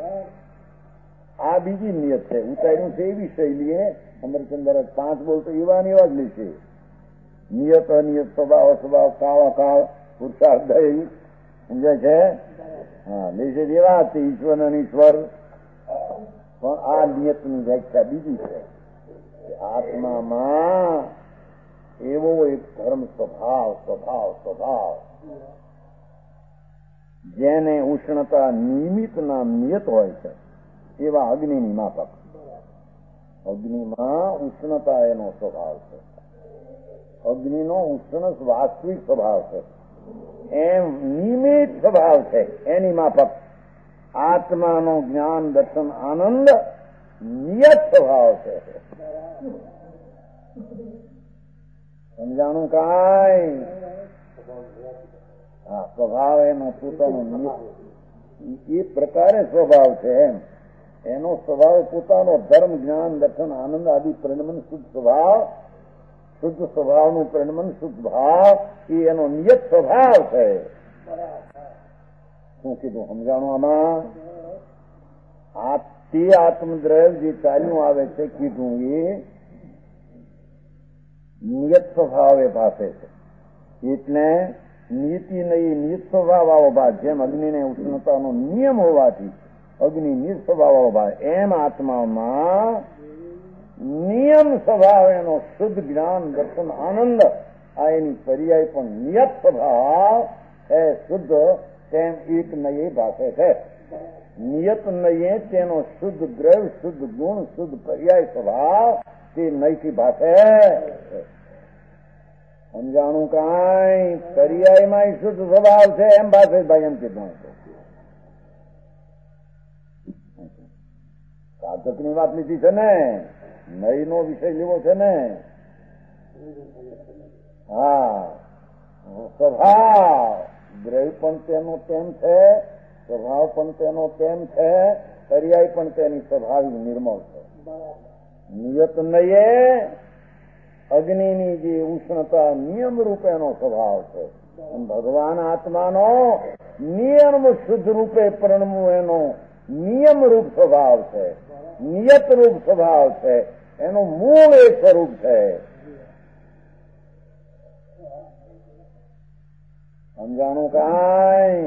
આ બીજી નિયત છે. ઉતાર્યું છે એવી શૈલી અમરચંદ્ર પાંચ બોલતો એવા ને એવા જ લેશે. નિયત અનિયત સ્વભાવ સ્વભાવ કાળ અકાળ પુરુષાર્થ દય સમજાય છે. હા લેશે જેવા ઈશ્વર અને ઈશ્વર. પણ આ નિયતની વ્યાખ્યા બીજી છે. આત્મામાં એવો એક ધર્મ સ્વભાવ સ્વભાવ સ્વભાવ જેને ઉષ્ણતા નિમિત્તના નિયત હોય છે એવા અગ્નિની માફક. અગ્નિમાં ઉષ્ણતા એનો સ્વભાવ છે. અગ્નિનો ઉષ્ણ વાસ્તવિક સ્વભાવ છે. એમ નિમિત્ત સ્વભાવ છે એની માફક આત્માનો જ્ઞાન દર્શન આનંદ નિયત સ્વભાવ છે. સમજાણું કાંઈ? હા સ્વભાવ એનો પોતાનો એ પ્રકારે સ્વભાવ છે. એમ એનો સ્વભાવ પોતાનો ધર્મ જ્ઞાન દર્શન આનંદ આદિ પરિણમન શુદ્ધ સ્વભાવ, શુદ્ધ સ્વભાવનું પરિણમન શુદ્ધ ભાવ એ એનો નિયત સ્વભાવ છે. શું કીધું સમજાણું આમાં? આ તે આત્મદ્રવ્ય જે ચાલ્યું આવે છે કીધું એ નિયત સ્વભાવે ભાષે છે. એટલે નીતિ નહીં નિયત સ્વભાવ આવો ભાગ. જેમ અગ્નિને ઉષ્ણતાનો નિયમ હોવાથી અગ્નિ નિયત સ્વભાવ આવો ભાગ, એમ આત્મામાં નિયમ સ્વભાવ એનો શુદ્ધ જ્ઞાન દર્શન આનંદ આ એની પર્યાય પણ નિયત સ્વભાવ એ શુદ્ધ તેમ એક નયે ભાષે છે. નિયત નયે તેનો શુદ્ધ દ્રવ્ય શુદ્ધ ગુણ શુદ્ધ પર્યાય સ્વભાવ તે નયથી ભાષે. સમજાણું કાંઈ? પર્યાયમાં શુદ્ધ સ્વભાવ છે એમ ભાષે ભાઈ એમ કીધું. સાધક ની વાત લીધી છે ને, નય નો વિષય લેવો છે ને. હા સ્વભાવ દ્રવ્ય પણ તેનો તેમ છે, સ્વભાવ પણ તેનો તેમ છે, પર્યાય પણ તેની સ્વાભાવિક નિર્મળ છે. નિયત નયે અગ્નિની જે ઉષ્ણતા નિયમ રૂપે એનો સ્વભાવ છે. ભગવાન આત્માનો નિયમ શુદ્ધ રૂપે પરણવું એનો નિયમ રૂપ સ્વભાવ છે, નિયત રૂપ સ્વભાવ છે. એનું મૂળ એ સ્વરૂપ છે. સમજાણું કાંઈ?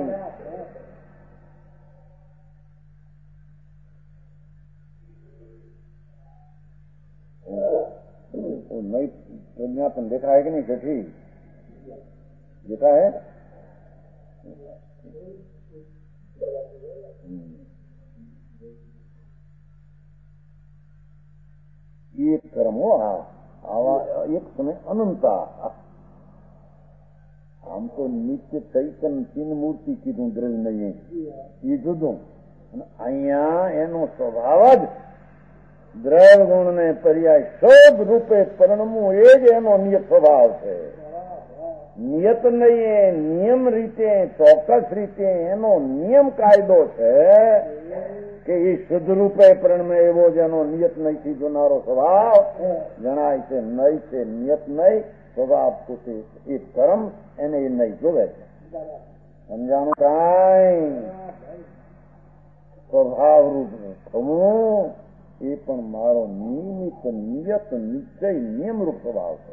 नई प्रज्ञापन देखा है कि नहीं? छठी देखा है? एक कर्म हो आवा एक समय अनंता. આમ તો નિત્ય ચૈતન ચિન્હ મૂર્તિ કીધું દ્રવ્ય નહીં એ જુદું. અહીંયા એનો સ્વભાવ જ દ્રવ્ય ગુણ ને પર્યાય શોધ રૂપે પરિણમવું એ જ એનો નિયત સ્વભાવ છે. નિયત નહીં નિયમ રીતે ચોક્કસ રીતે એનો નિયમ કાયદો છે. કે એ શુદ્ધ રૂપે પરણમે એવો જેનો નિયત નહીંથી જોનારો સ્વભાવ જણાય છે. નહીં છે નિયત નહીં, સ્વભાવ પોતે એ ધર્મ એને એ નહીં જોવે છે. સમજાણું? કાંઈ સ્વભાવ રૂપ થવું એ પણ મારો નિયમિત નિયત નિશ્ચય નિયમરૂપ સ્વભાવ છે.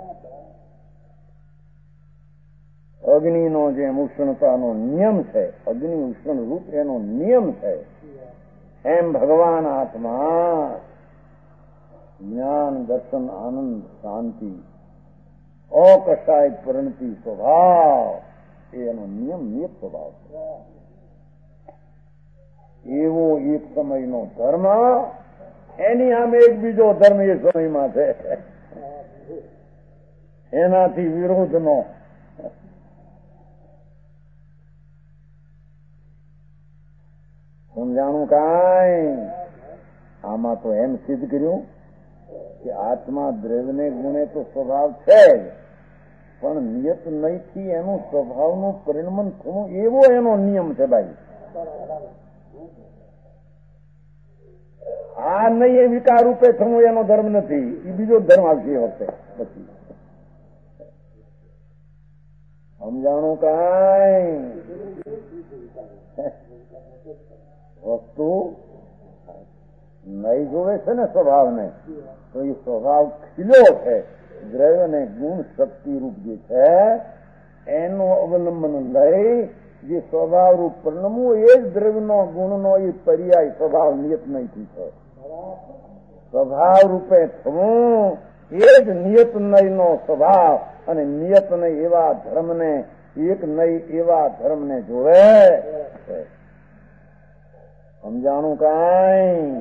અગ્નિનો જેમ ઉષ્ણતાનો નિયમ છે, અગ્નિ ઉષ્ણ રૂપ એનો નિયમ છે, એમ ભગવાન આત્મા જ્ઞાન દર્શન આનંદ શાંતિ અકશાય પરિણતિ સ્વભાવ એનો નિયમ નિયત સ્વભાવ છે. એવો એક સમયનો ધર્મ, એની સામે એક બીજો ધર્મ એ સમયમાં છે, એનાથી વિરોધનો. સમજાણું? કાંઈ આમાં તો એમ સિદ્ધ કર્યું કે આત્મા દ્રવ્યને ગુણે તો સ્વભાવ છે જ, પણ નિયત નહીંથી એનું સ્વભાવનું પરિણમન થવું એવો એનો નિયમ છે. ભાઈ આ નહીં એ વિકાર રૂપે થવું એનો ધર્મ નથી, એ બીજો ધર્મ આવશે એ વખતે. પછી સમજાણું? કાંઈ વસ્તુ નહીં જોવે છે ને સ્વભાવને, તો એ સ્વભાવ ખીલ્યો છે. દ્રવ્ય ને ગુણ શક્તિ રૂપ જે છે એનું અવલંબન લઈ જે સ્વભાવ રૂપ પરિણમવું એ જ દ્રવ્યનો ગુણનો એ પર્યાય સ્વભાવ નિયત નહીંથી છે. સ્વભાવ રૂપે થવું એ જ નિયત નહીંનો સ્વભાવ, અને નિયત નહીં એવા ધર્મને, એક નહીં એવા ધર્મને જોવે છે. સમજાણું? કાંઈ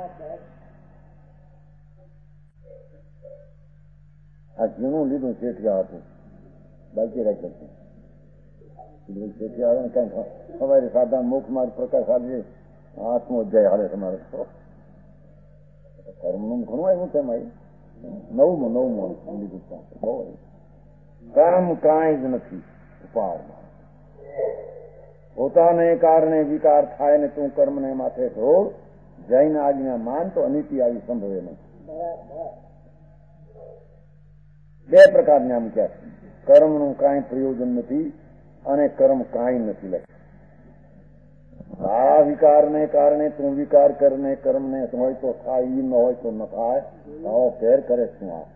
આ ઝીણું લીધું શેઠિયા હતું, બાકી રાખ્યું શેઠિયા આવે ને કઈ અમારી સાધા મુખ મારી પ્રકાશ આવી હાથમાં જાય હારે તમારે કર્મનું ઘણું આવ્યું છે. નવમું લીધું બહુ કર્મ કાંઈ જ નથી ઉપાડમાં. પોતાને કારણે વિકાર થાય ને તું કર્મને માથે ઢોળ, જઈને આજ્ઞા માન તો અનિતિ આવી સંભવે નહીં. બે પ્રકારની આમ ક્યાં છે, કર્મનું કાંઈ પ્રયોજન નથી અને કર્મ કાંઈ નથી લખે. આ વિકારને કારણે તું વિકાર કરને કર્મને હોય તો થાય, ઈ ન હોય તો ન થાય. આવો ફેર કરે શું? આ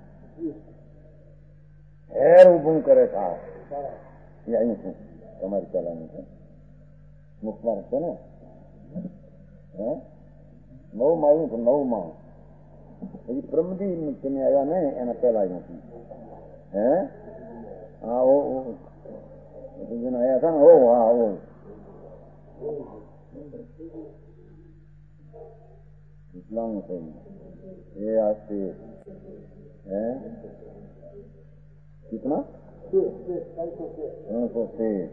ફેર ઉભું કરે છે. આ એ આવ્યું છું તમારી ચાલાનું છે, મુખમાં છે ને. નવમાં આવ્યું છે, નવમાં હજી પ્રમદી તમે આવ્યા ને એના પહેલા આવ્યું હતું. હા આવ્યા હતા ને. હા કેટલાનું થયું એ આ છે કેટલા 313.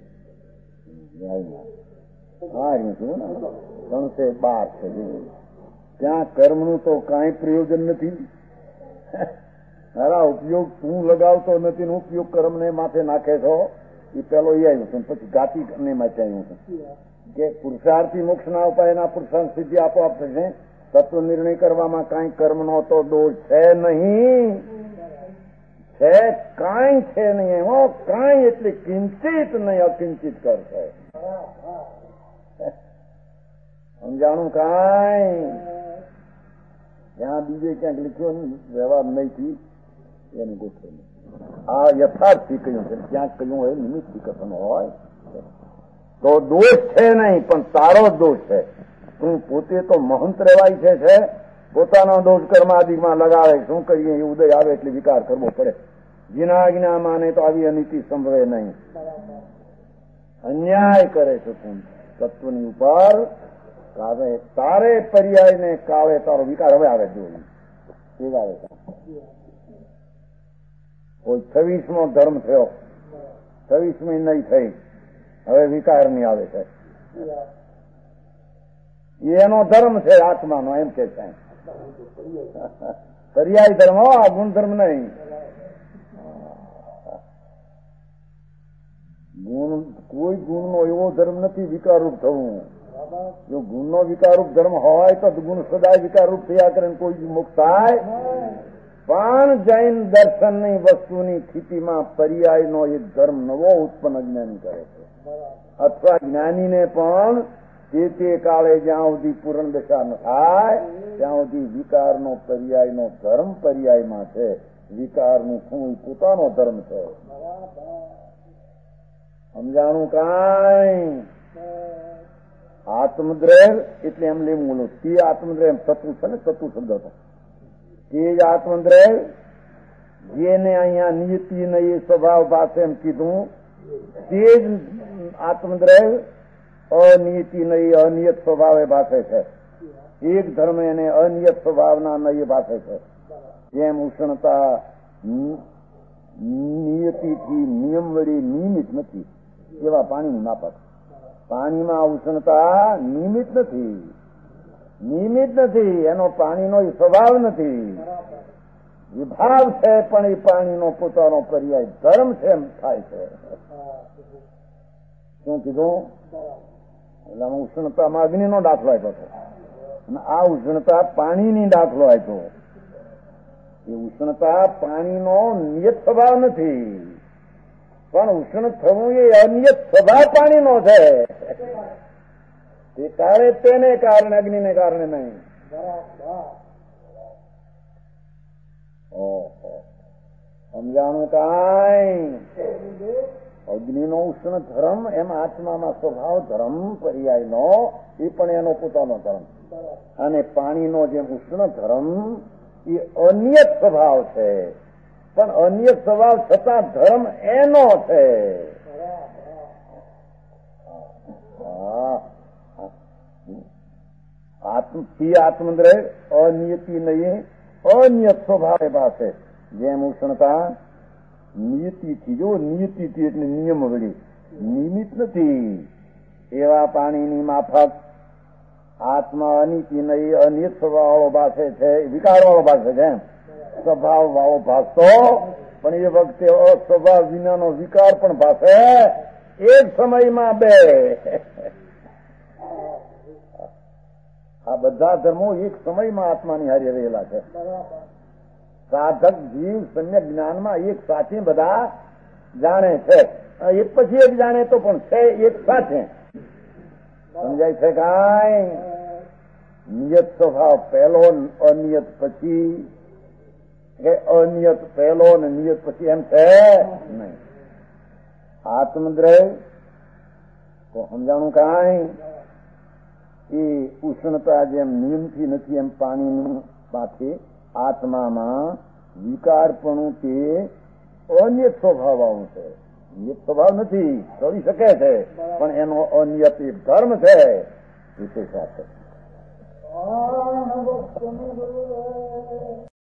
હા આવ્યું છું ને 312 છે. ત્યાં કર્મનું તો કાંઈ પ્રયોજન નથી. મારા ઉપયોગ તું લગાવતો નથી, ઉપયોગ કર્મને માથે નાખે છો. એ પેલો એ આવ્યું છું. પછી ગાતી ને માટે આવ્યું છું કે પુરુષાર્થી મોક્ષના ઉપાયના પુરુષાર્થ સિદ્ધિ આપોઆપ થશે. તત્વ નિર્ણય કરવામાં કાંઈ કર્મનો તો દોષ છે નહીં. છે કાંઈ છે નહીં એમાં, કાંઈ એટલે કિંચિત નહીં, અકિંચિત કરશે. સમજાણું? કાંઈ જ્યાં બીજે ક્યાંક લખ્યો વ્યવહાર નહીંથી એની ગોઠવે નહીં. આ યથાર્થથી કહ્યું છે. ક્યાંક કહ્યું હોય નિમિત્તથી કથન હોય તો દોષ છે નહીં, પણ તારો દોષ છે. તું પોતે તો મહંત રહેવાય છે, પોતાનો દોષ કર્માદિમાં લગાવે. શું કરીએ? એ ઉદય આવે એટલે વિકાર કરવો પડે. જીના આજ્ઞા માને તો આવી અનિતિ સંભવે નહીં. અન્યાય કરે છે તું તત્વની ઉપર. કાવે તારે પર્યાય ને કાવે તારો વિકાર હવે આવે જોયું એ આવે. કોઈ 26મો ધર્મ થયો, 26મી નહીં થઈ, હવે વિકાર ની આવે છે. એનો ધર્મ છે આત્માનો, એમ કે છે પર્યાય ધર્મ, આ ગુણધર્મ નહીં. ગુણ કોઈ ગુણનો એવો ધર્મ નથી વિકારરૂપ થવું. જો ગુણનો વિકારરૂપ ધર્મ હોય તો ગુણ સદાય વિકારરૂપ થયા કરે કોઈ મુક્ત થાય. પણ જૈન દર્શનની વસ્તુની સ્થિતિમાં પર્યાયનો એક ધર્મ નવો ઉત્પન્ન અજ્ઞાની કરે છે. અથવા જ્ઞાનીને પણ તે કાળે જ્યાં સુધી પૂર્ણ દશા ન થાય ત્યાં સુધી વિકારનો પર્યાયનો ધર્મ પર્યાયમાં છે. વિકારનું શું પોતાનો ધર્મ છે. સમજાણું કાંઈ? આત્મદ્રવ એટલે એમ લેવું બોલું તે આત્મદ્રવ એમ સતુ છે ને, સતુ શબ્દ હતો તે જ આત્મદ્રવ જેને અહીંયા નિયતિ ને એ સ્વભાવ પાસે એમ કીધું તે જ આત્મદ્રવ અનિયતિ નહીં અનિયત સ્વભાવે ભાષે છે. એક ધર્મ એને અનિયત સ્વભાવના નહીં ભાષે છે. જેમ ઉષ્ણતા નિયતિથી નિયમ વળી નિયમિત નથી એવા પાણીનું માપક. પાણીમાં ઉષ્ણતા નિયમિત નથી, એનો પાણીનો સ્વભાવ નથી, વિભાવ છે, પણ એ પાણીનો પોતાનો પર્યાય ધર્મ છે એમ થાય છે. શું કીધું? એટલે ઉષ્ણતામાં અગ્નિનો દાખલો આપ્યો હતો અને આ ઉષ્ણતા પાણીની દાખલો આપ્યો. એ ઉષ્ણતા પાણીનો નિયત સ્વભાવ નથી, પણ ઉષ્ણ થવું એ અનિયત સ્વભાવ પાણીનો છે. તે કારણે તેને કારણે અગ્નિને કારણે નહીં. સમજાણું કાંઈ? અગ્નિનો ઉષ્ણ ધર્મ એમ આત્મામાં સ્વભાવ ધર્મ પર્યાયનો એ પણ એનો પોતાનો ધર્મ. અને પાણીનો જેમ ઉષ્ણ ધર્મ એ અનિયત સ્વભાવ છે, પણ અનિયત સ્વભાવ છતાં ધર્મ એનો છે. આત્મદ્રવ અનિયતિ નહીં અનિયત સ્વભાવ પાસે જેમ ઉષ્ણતા નિયતિથી, જો નિયતિથી એટલે નિયમ વળી નિયમિત નથી એવા પાણીની માફક આત્મા અનિતિ નહીં અનિયત સ્વભાવ વાળો ભાષે છે, વિકાર વાળો ભાષે છે. સ્વભાવ વાળો ભાષતો પણ એ વખતે અસ્વભાવ વિનાનો વિકાર પણ ભાષે. એક સમયમાં બે. આ બધા ધર્મો એક સમયમાં આત્માની હારે રહેલા છે. સાધક જીવ સમ્યક જ્ઞાનમાં એક સાથે બધા જાણે છે. એક પછી એક જાણે તો પણ છે એક સાથે. સમજાય છે કાંઈ? નિયત સ્વભાવ પહેલો, અનિયત પછી, કે અનિયત પહેલો ને નિયત પછી એમ છે નહીં. આત્મદ્રવ તો સમજાણું કાંઈ? એ ઉષ્ણતા જેમ નિયમથી નથી એમ પાણીની પાસે આત્મામાં વિકારપણું તે અનિયત સ્વભાવ આવું છે. નિયત સ્વભાવ નથી, કરી શકે છે, પણ એનો અનિયત ધર્મ છે. વિશેષ વાત છે.